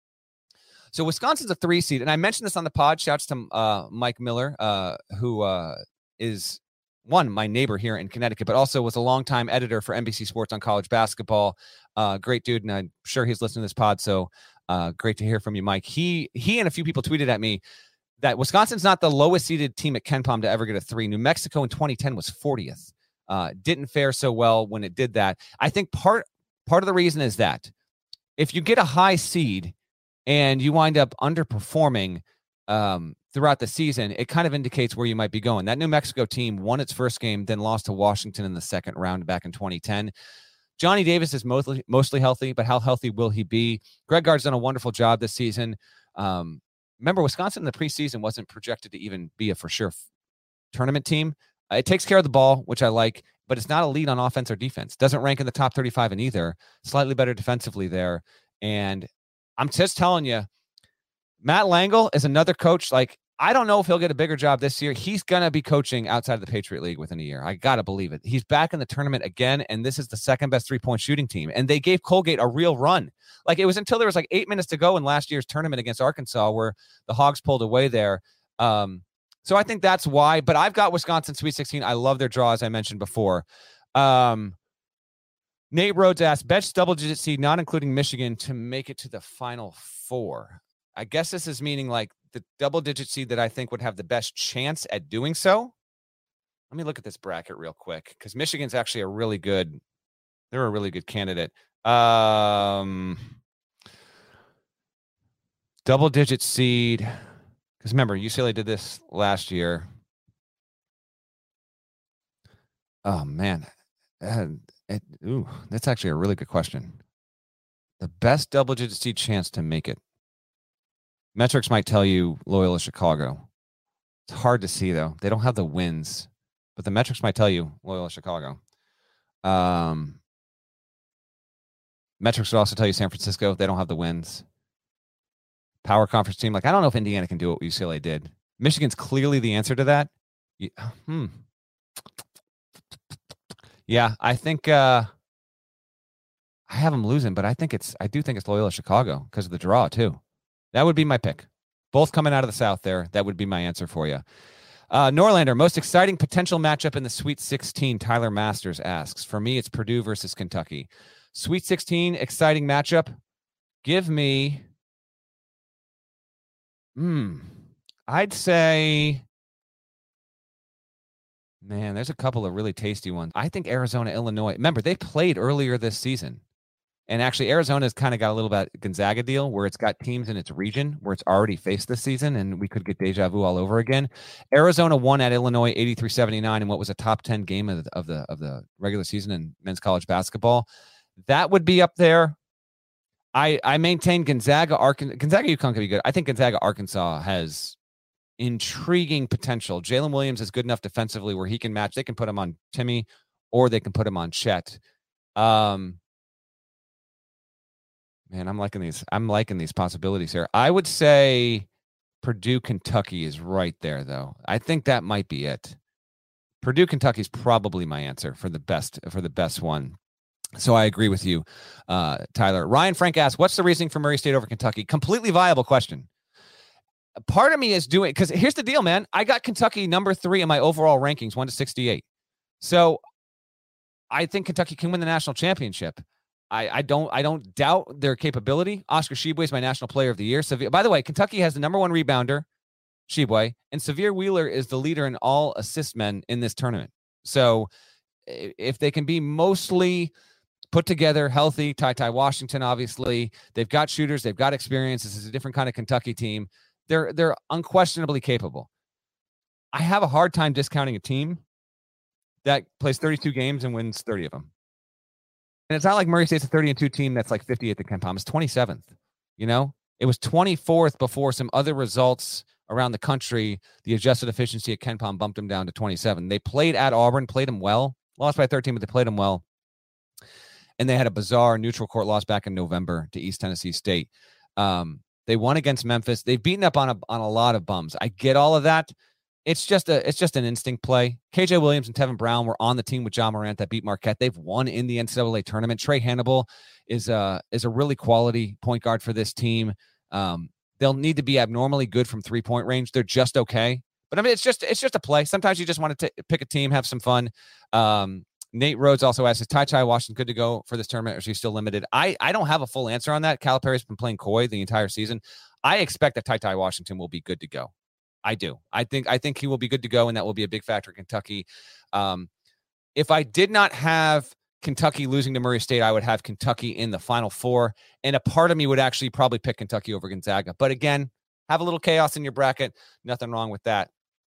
So Wisconsin's a three seed. And I mentioned this on the pod. Shouts to uh, Mike Miller, uh, who uh, is one, my neighbor here in Connecticut, but also was a longtime editor for N B C Sports on college basketball. Uh, great dude. And I'm sure he's listening to this pod. So Uh, great to hear from you, Mike. He he and a few people tweeted at me that Wisconsin's not the lowest seeded team at KenPom to ever get a three. New Mexico in twenty ten was fortieth. Uh, didn't fare so well when it did that. I think part part of the reason is that if you get a high seed and you wind up underperforming um, throughout the season, it kind of indicates where you might be going. That New Mexico team won its first game, then lost to Washington in the second round back in twenty ten. Johnny Davis is mostly mostly healthy, but how healthy will he be? Greg Gard's done a wonderful job this season. Um, remember, Wisconsin in the preseason wasn't projected to even be a for sure f- tournament team. Uh, it takes care of the ball, which I like, but it's not elite on offense or defense. Doesn't rank in the top thirty-five in either. Slightly better defensively there. And I'm just telling you, Matt Langle is another coach. Like, I don't know if he'll get a bigger job this year. He's going to be coaching outside of the Patriot League within a year. I got to believe it. He's back in the tournament again, and this is the second best three-point shooting team. And they gave Colgate a real run. Like, it was until there was like eight minutes to go in last year's tournament against Arkansas where the Hogs pulled away there. Um, so I think that's why. But I've got Wisconsin Sweet sixteen. I love their draw, as I mentioned before. Um, Nate Rhodes asked, best double-digit seed, not including Michigan, to make it to the Final Four. I guess this is meaning like the double-digit seed that I think would have the best chance at doing so. Let me look at this bracket real quick, because Michigan's actually a really good, they're a really good candidate. Um, double-digit seed, because remember, U C L A did this last year. Oh, man. Uh, it, ooh, that's actually a really good question. The best double-digit seed chance to make it. Metrics might tell you Loyola Chicago. It's hard to see, though. They don't have the wins, but the metrics might tell you Loyola Chicago. Um, metrics would also tell you San Francisco. They don't have the wins. Power conference team. Like, I don't know if Indiana can do what U C L A did. Michigan's clearly the answer to that. Yeah, hmm. Yeah, I think uh, I have them losing, but I think it's, I do think it's Loyola Chicago because of the draw, too. That would be my pick. Both coming out of the South there. That would be my answer for you. Uh, Norlander, most exciting potential matchup in the Sweet sixteen, Tyler Masters asks. For me, it's Purdue versus Kentucky. Sweet sixteen, exciting matchup. Give me, hmm, I'd say, man, there's a couple of really tasty ones. I think Arizona, Illinois. Remember, they played earlier this season. And actually, Arizona's kind of got a little bit Gonzaga deal where it's got teams in its region where it's already faced this season, and we could get deja vu all over again. Arizona won at Illinois eighty-three seventy-nine in what was a top ten game of the, of the of the regular season in men's college basketball. That would be up there. I I maintain Gonzaga, Arkansas. Gonzaga, UConn could be good. I think Gonzaga, Arkansas has intriguing potential. Jalen Williams is good enough defensively where he can match. They can put him on Timmy, or they can put him on Chet. Um. Man, I'm liking these. I'm liking these possibilities here. I would say Purdue, Kentucky is right there, though. I think that might be it. Purdue, Kentucky is probably my answer for the best for the best one. So I agree with you, uh, Tyler. Ryan Frank asks, "What's the reasoning for Murray State over Kentucky?" Completely viable question. Part of me is doing because here's the deal, man. I got Kentucky number three in my overall rankings, one to sixty-eight. So I think Kentucky can win the national championship. I, I don't I don't doubt their capability. Oscar Tshiebwe is my national player of the year. Severe, by the way, Kentucky has the number one rebounder, Tshiebwe, and Severe Wheeler is the leader in all assist men in this tournament. So if they can be mostly put together, healthy, Ty Ty Washington, obviously, they've got shooters, they've got experience. This is a different kind of Kentucky team. They're they're unquestionably capable. I have a hard time discounting a team that plays thirty-two games and wins thirty of them. And it's not like Murray State's a thirty and two team that's like fifty-eighth at KenPom. It's twenty-seventh. You know, it was twenty-fourth before some other results around the country. The adjusted efficiency at KenPom bumped them down to twenty-seven. They played at Auburn, played them well, lost by thirteen, but they played them well. And they had a bizarre neutral court loss back in November to East Tennessee State. Um, they won against Memphis. They've beaten up on a on a lot of bums. I get all of that. It's just a it's just an instinct play. K J Williams and Tevin Brown were on the team with John Morant that beat Marquette. They've won in the N C double A tournament. Trey Hannibal is a is a really quality point guard for this team. Um, they'll need to be abnormally good from three point range. They're just okay, but I mean it's just it's just a play. Sometimes you just want to t- pick a team, have some fun. Um, Nate Rhodes also asks, is Ty Ty Washington good to go for this tournament, or is he still limited? I I don't have a full answer on that. Calipari's been playing coy the entire season. I expect that Ty Ty Washington will be good to go. I do. I think I think he will be good to go, and that will be a big factor in Kentucky. Um, if I did not have Kentucky losing to Murray State, I would have Kentucky in the Final Four, and a part of me would actually probably pick Kentucky over Gonzaga. But again, have a little chaos in your bracket. Nothing wrong with that.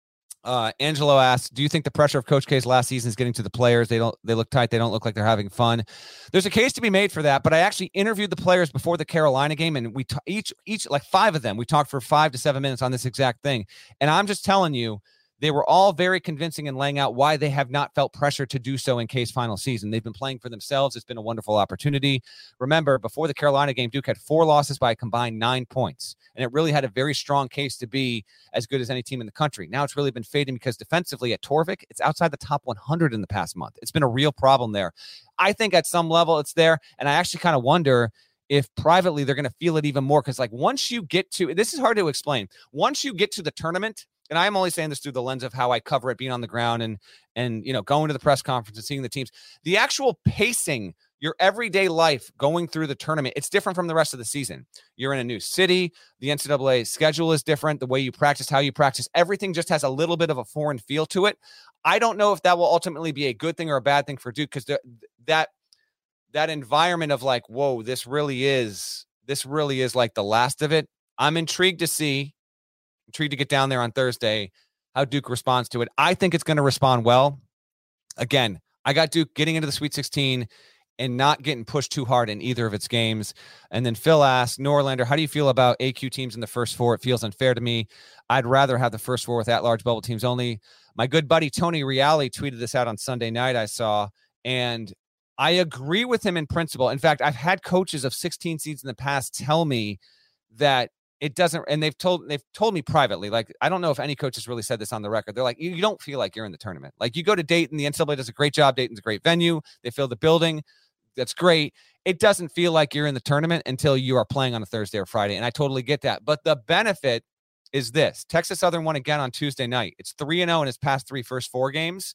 Uh, Angelo asks, do you think the pressure of Coach K's last season is getting to the players? They don't, they look tight. They don't look like they're having fun. There's a case to be made for that, but I actually interviewed the players before the Carolina game, and we t- each, each like five of them, we talked for five to seven minutes on this exact thing. And I'm just telling you, they were all very convincing in laying out why they have not felt pressure to do so in K's final season. They've been playing for themselves. It's been a wonderful opportunity. Remember, before the Carolina game, Duke had four losses by a combined nine points, and it really had a very strong case to be as good as any team in the country. Now it's really been fading because defensively at Torvik, it's outside the top one hundred in the past month. It's been a real problem there. I think at some level it's there, and I actually kind of wonder if privately they're going to feel it even more, because like once you get to, this is hard to explain, once you get to the tournament, and I'm only saying this through the lens of how I cover it, being on the ground and, and, you know, going to the press conference and seeing the teams, the actual pacing, your everyday life going through the tournament, it's different from the rest of the season. You're in a new city. The N C double A schedule is different. The way you practice, how you practice, everything just has a little bit of a foreign feel to it. I don't know if that will ultimately be a good thing or a bad thing for Duke, because that, that environment of like, whoa, this really is, this really is like the last of it. I'm intrigued to see. Intrigued to get down there on Thursday, how Duke responds to it. I think it's going to respond well. Again, I got Duke getting into the Sweet sixteen and not getting pushed too hard in either of its games. And then Phil asked, Norlander, how do you feel about A Q teams in the first four? It feels unfair to me. I'd rather have the first four with at-large bubble teams only. My good buddy Tony Reale tweeted this out on Sunday night, I saw, and I agree with him in principle. In fact, I've had coaches of sixteen seeds in the past tell me that it doesn't, and they've told they've told me privately, like, I don't know if any coach has really said this on the record. They're like, you, you don't feel like you're in the tournament. Like, you go to Dayton, the N C double A does a great job. Dayton's a great venue. They fill the building. That's great. It doesn't feel like you're in the tournament until you are playing on a Thursday or Friday, and I totally get that. But the benefit is this. Texas Southern won again on Tuesday night. It's three and oh in its past three first four games.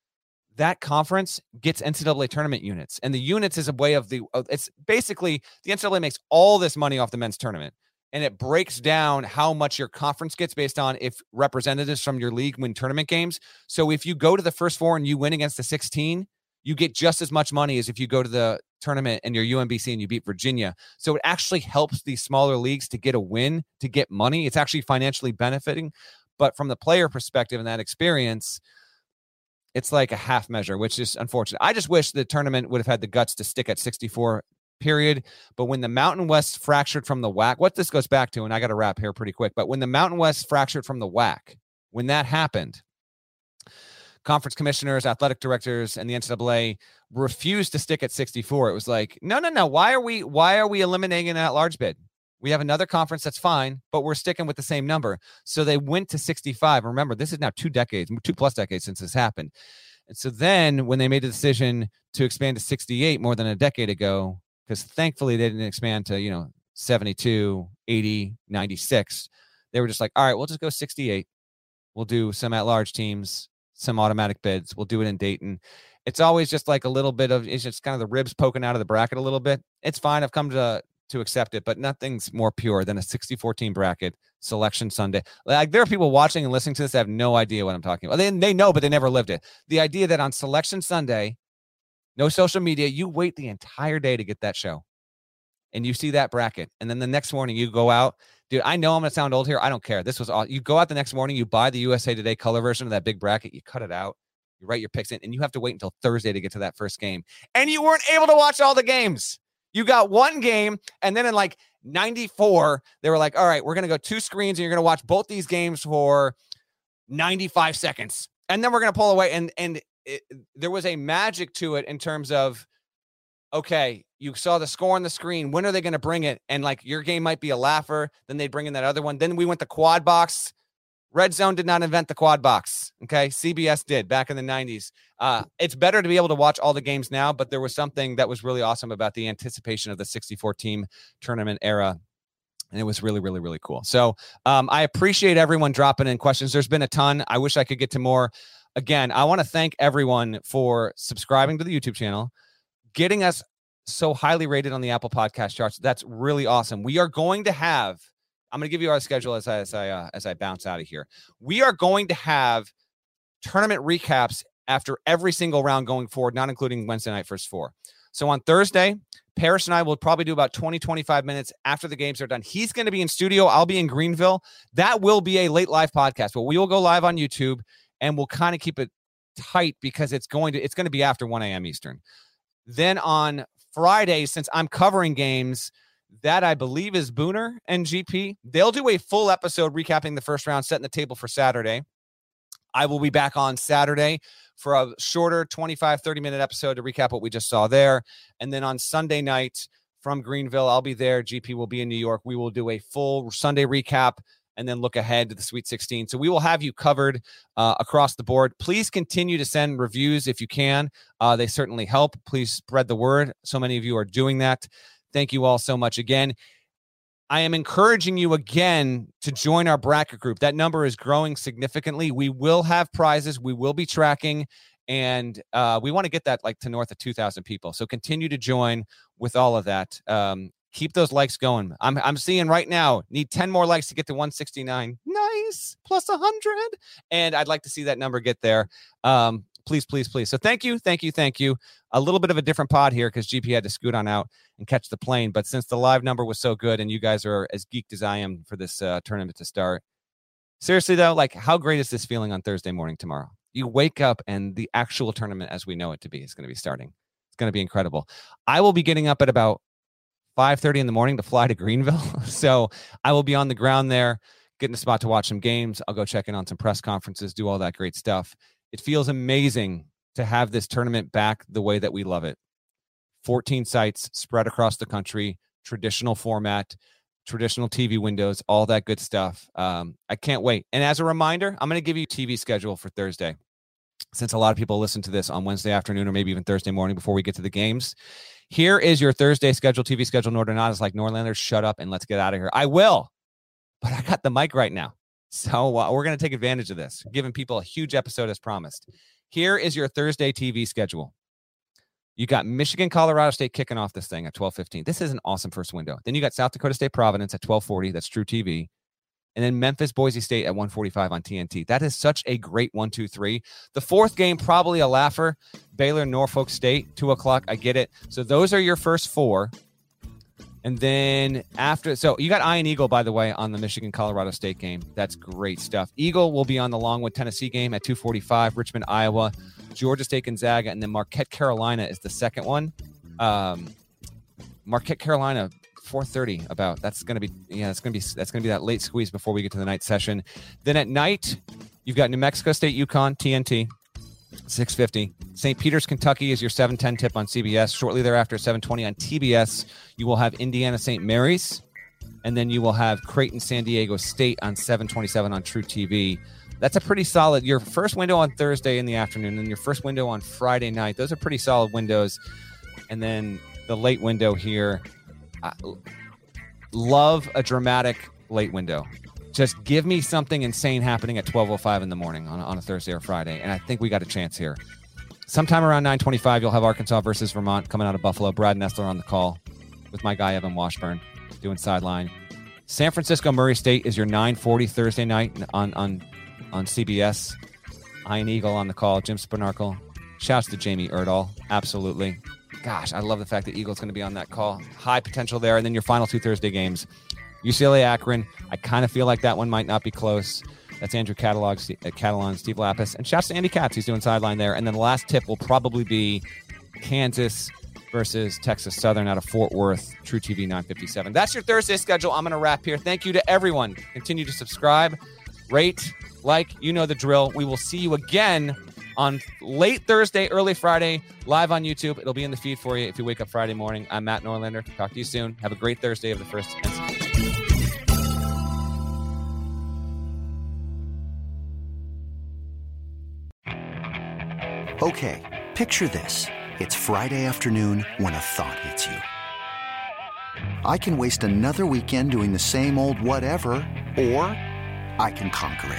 That conference gets N C double A tournament units, and the units is a way of the, it's basically the N C double A makes all this money off the men's tournament. And it breaks down how much your conference gets based on if representatives from your league win tournament games. So if you go to the first four and you win against the sixteen, you get just as much money as if you go to the tournament and you're U M B C and you beat Virginia. So it actually helps these smaller leagues to get a win, to get money. It's actually financially benefiting. But from the player perspective and that experience, it's like a half measure, which is unfortunate. I just wish the tournament would have had the guts to stick at sixty-four, period. But when the Mountain West fractured from the W A C, what this goes back to, and I got to wrap here pretty quick, but when the Mountain West fractured from the W A C, when that happened, conference commissioners, athletic directors, and the N C double A refused to stick at sixty-four. It was like, no, no, no. Why are we, why are we eliminating an at-large bid? We have another conference that's fine, but we're sticking with the same number. So they went to sixty-five. Remember, this is now two decades, two plus decades since this happened. And so then when they made the decision to expand to sixty-eight more than a decade ago, because thankfully they didn't expand to, you know, seventy-two, eighty, ninety-six. They were just like, all right, we'll just go sixty-eight. We'll do some at-large teams, some automatic bids. We'll do it in Dayton. It's always just like a little bit of, it's just kind of the ribs poking out of the bracket a little bit. It's fine. I've come to to accept it, but nothing's more pure than a sixty-four team bracket selection Sunday. Like, there are people watching and listening to this that have no idea what I'm talking about. They, they know, but they never lived it. The idea that on selection Sunday, no social media, you wait the entire day to get that show. And you see that bracket. And then the next morning you go out. Dude, I know I'm going to sound old here. I don't care. This was all. You go out the next morning, you buy the U S A Today color version of that big bracket. You cut it out. You write your picks in. And you have to wait until Thursday to get to that first game. And you weren't able to watch all the games. You got one game. And then in like ninety-four, they were like, all right, we're going to go two screens. And you're going to watch both these games for ninety-five seconds. And then we're going to pull away. And, and, It, there was a magic to it in terms of, okay, you saw the score on the screen. When are they going to bring it? And like, your game might be a laugher. Then they'd bring in that other one. Then we went to quad box. Red Zone did not invent the quad box. Okay. C B S did back in the nineties. Uh, it's better to be able to watch all the games now, but there was something that was really awesome about the anticipation of the sixty-four team tournament era. And it was really, really, really cool. So um, I appreciate everyone dropping in questions. There's been a ton. I wish I could get to more. Again, I want to thank everyone for subscribing to the YouTube channel, getting us so highly rated on the Apple Podcast charts. That's really awesome. We are going to have I'm going to give you our schedule as I as I uh, as I bounce out of here. We are going to have tournament recaps after every single round going forward, not including Wednesday night first four. So on Thursday, Parrish and I will probably do about twenty, twenty-five minutes after the games are done. He's going to be in studio. I'll be in Greenville. That will be a late live podcast, but we will go live on YouTube, and we'll kind of keep it tight because it's going to it's going to be after one a.m. Eastern. Then on Friday, since I'm covering games, that I believe is Booner and G P. They'll do a full episode recapping the first round, setting the table for Saturday. I will be back on Saturday for a shorter twenty-five, thirty minute episode to recap what we just saw there. And then on Sunday night from Greenville, I'll be there. G P will be in New York. We will do a full Sunday recap and then look ahead to the Sweet sixteen. So we will have you covered uh, across the board. Please continue to send reviews if you can. Uh, they certainly help. Please spread the word. So many of you are doing that. Thank you all so much again. I am encouraging you again to join our bracket group. That number is growing significantly. We will have prizes. We will be tracking, and uh, we want to get that like to north of two thousand people. So continue to join with all of that. Um, keep those likes going. I'm I'm seeing right now, need ten more likes to get to one sixty-nine. Nice. Plus one hundred. And I'd like to see that number get there. Um, please, please, please. So thank you, thank you, thank you. A little bit of a different pod here because G P had to scoot on out and catch the plane. But since the live number was so good and you guys are as geeked as I am for this uh, tournament to start, seriously, though, like how great is this feeling on Thursday morning tomorrow? You wake up and the actual tournament as we know it to be is going to be starting. It's going to be incredible. I will be getting up at about five thirty in the morning to fly to Greenville. So I will be on the ground there, getting a spot to watch some games. I'll go check in on some press conferences, do all that great stuff. It feels amazing to have this tournament back the way that we love it. fourteen sites spread across the country, traditional format, traditional T V windows, all that good stuff. Um, I can't wait. And as a reminder, I'm going to give you a T V schedule for Thursday. Since a lot of people listen to this on Wednesday afternoon or maybe even Thursday morning before we get to the games, here is your Thursday schedule, T V schedule. Northern is like, Norlanders, shut up and let's get out of here. I will, but I got the mic right now. So uh, we're going to take advantage of this, giving people a huge episode as promised. Here is your Thursday T V schedule. You got Michigan, Colorado State kicking off this thing at twelve fifteen. This is an awesome first window. Then you got South Dakota State, Providence at twelve forty. That's True T V. And then Memphis, Boise State at one forty-five on T N T. That is such a great one, two, three. The fourth game, probably a laugher. Baylor, Norfolk State, two o'clock. I get it. So those are your first four. And then after, so you got Iron Eagle, by the way, on the Michigan, Colorado State game. That's great stuff. Eagle will be on the Longwood, Tennessee game at two forty-five. Richmond, Iowa, Georgia State, Gonzaga, and then Marquette, Carolina is the second one. Um, Marquette, Carolina, four thirty. About that's going to be yeah, that's going to be that's going to be that late squeeze before we get to the night session. Then at night, you've got New Mexico State, UConn, T N T. six fifty. Saint Peter's, Kentucky is your seven ten tip on C B S. Shortly thereafter, seven twenty on T B S, you will have Indiana, Saint Mary's. And then you will have Creighton, San Diego State on seven twenty-seven on True T V. That's a pretty solid, your first window on Thursday in the afternoon and your first window on Friday night. Those are pretty solid windows. And then the late window here, I love a dramatic late window. Just give me something insane happening at twelve oh five in the morning on, on a Thursday or Friday, and I think we got a chance here. Sometime around nine twenty-five, you'll have Arkansas versus Vermont coming out of Buffalo. Brad Nessler on the call with my guy Evan Washburn doing sideline. San Francisco, Murray State is your nine forty Thursday night on on, on C B S. Iron Eagle on the call. Jim Spinarkle. Shouts to Jamie Erdahl. Absolutely. Gosh, I love the fact that Eagle's going to be on that call. High potential there. And then your final two Thursday games. U C L A Akron, I kind of feel like that one might not be close. That's Andrew Catalog, uh, Catalan, Steve Lapis, and shouts to Andy Katz. He's doing sideline there. And then the last tip will probably be Kansas versus Texas Southern out of Fort Worth, True T V nine fifty-seven. That's your Thursday schedule. I'm going to wrap here. Thank you to everyone. Continue to subscribe, rate, like, you know the drill. We will see you again on late Thursday, early Friday, live on YouTube. It'll be in the feed for you if you wake up Friday morning. I'm Matt Norlander. Talk to you soon. Have a great Thursday of the first N C double A. Okay, picture this. It's Friday afternoon when a thought hits you. I can waste another weekend doing the same old whatever, or I can conquer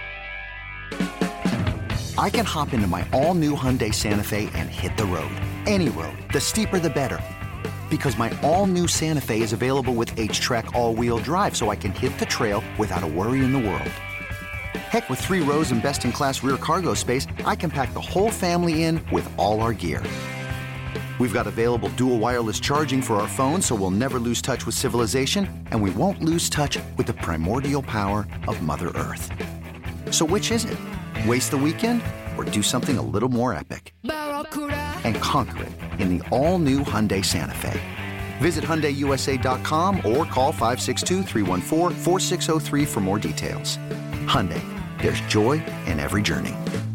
it. I can hop into my all-new Hyundai Santa Fe and hit the road. Any road. The steeper, the better. Because my all-new Santa Fe is available with H-Track all-wheel drive, so I can hit the trail without a worry in the world. Heck, with three rows and best-in-class rear cargo space, I can pack the whole family in with all our gear. We've got available dual wireless charging for our phones, so we'll never lose touch with civilization, and we won't lose touch with the primordial power of Mother Earth. So which is it? Waste the weekend or do something a little more epic? And conquer it in the all-new Hyundai Santa Fe. Visit Hyundai U S A dot com or call five six two, three one four, four six zero three for more details. Hyundai, there's joy in every journey.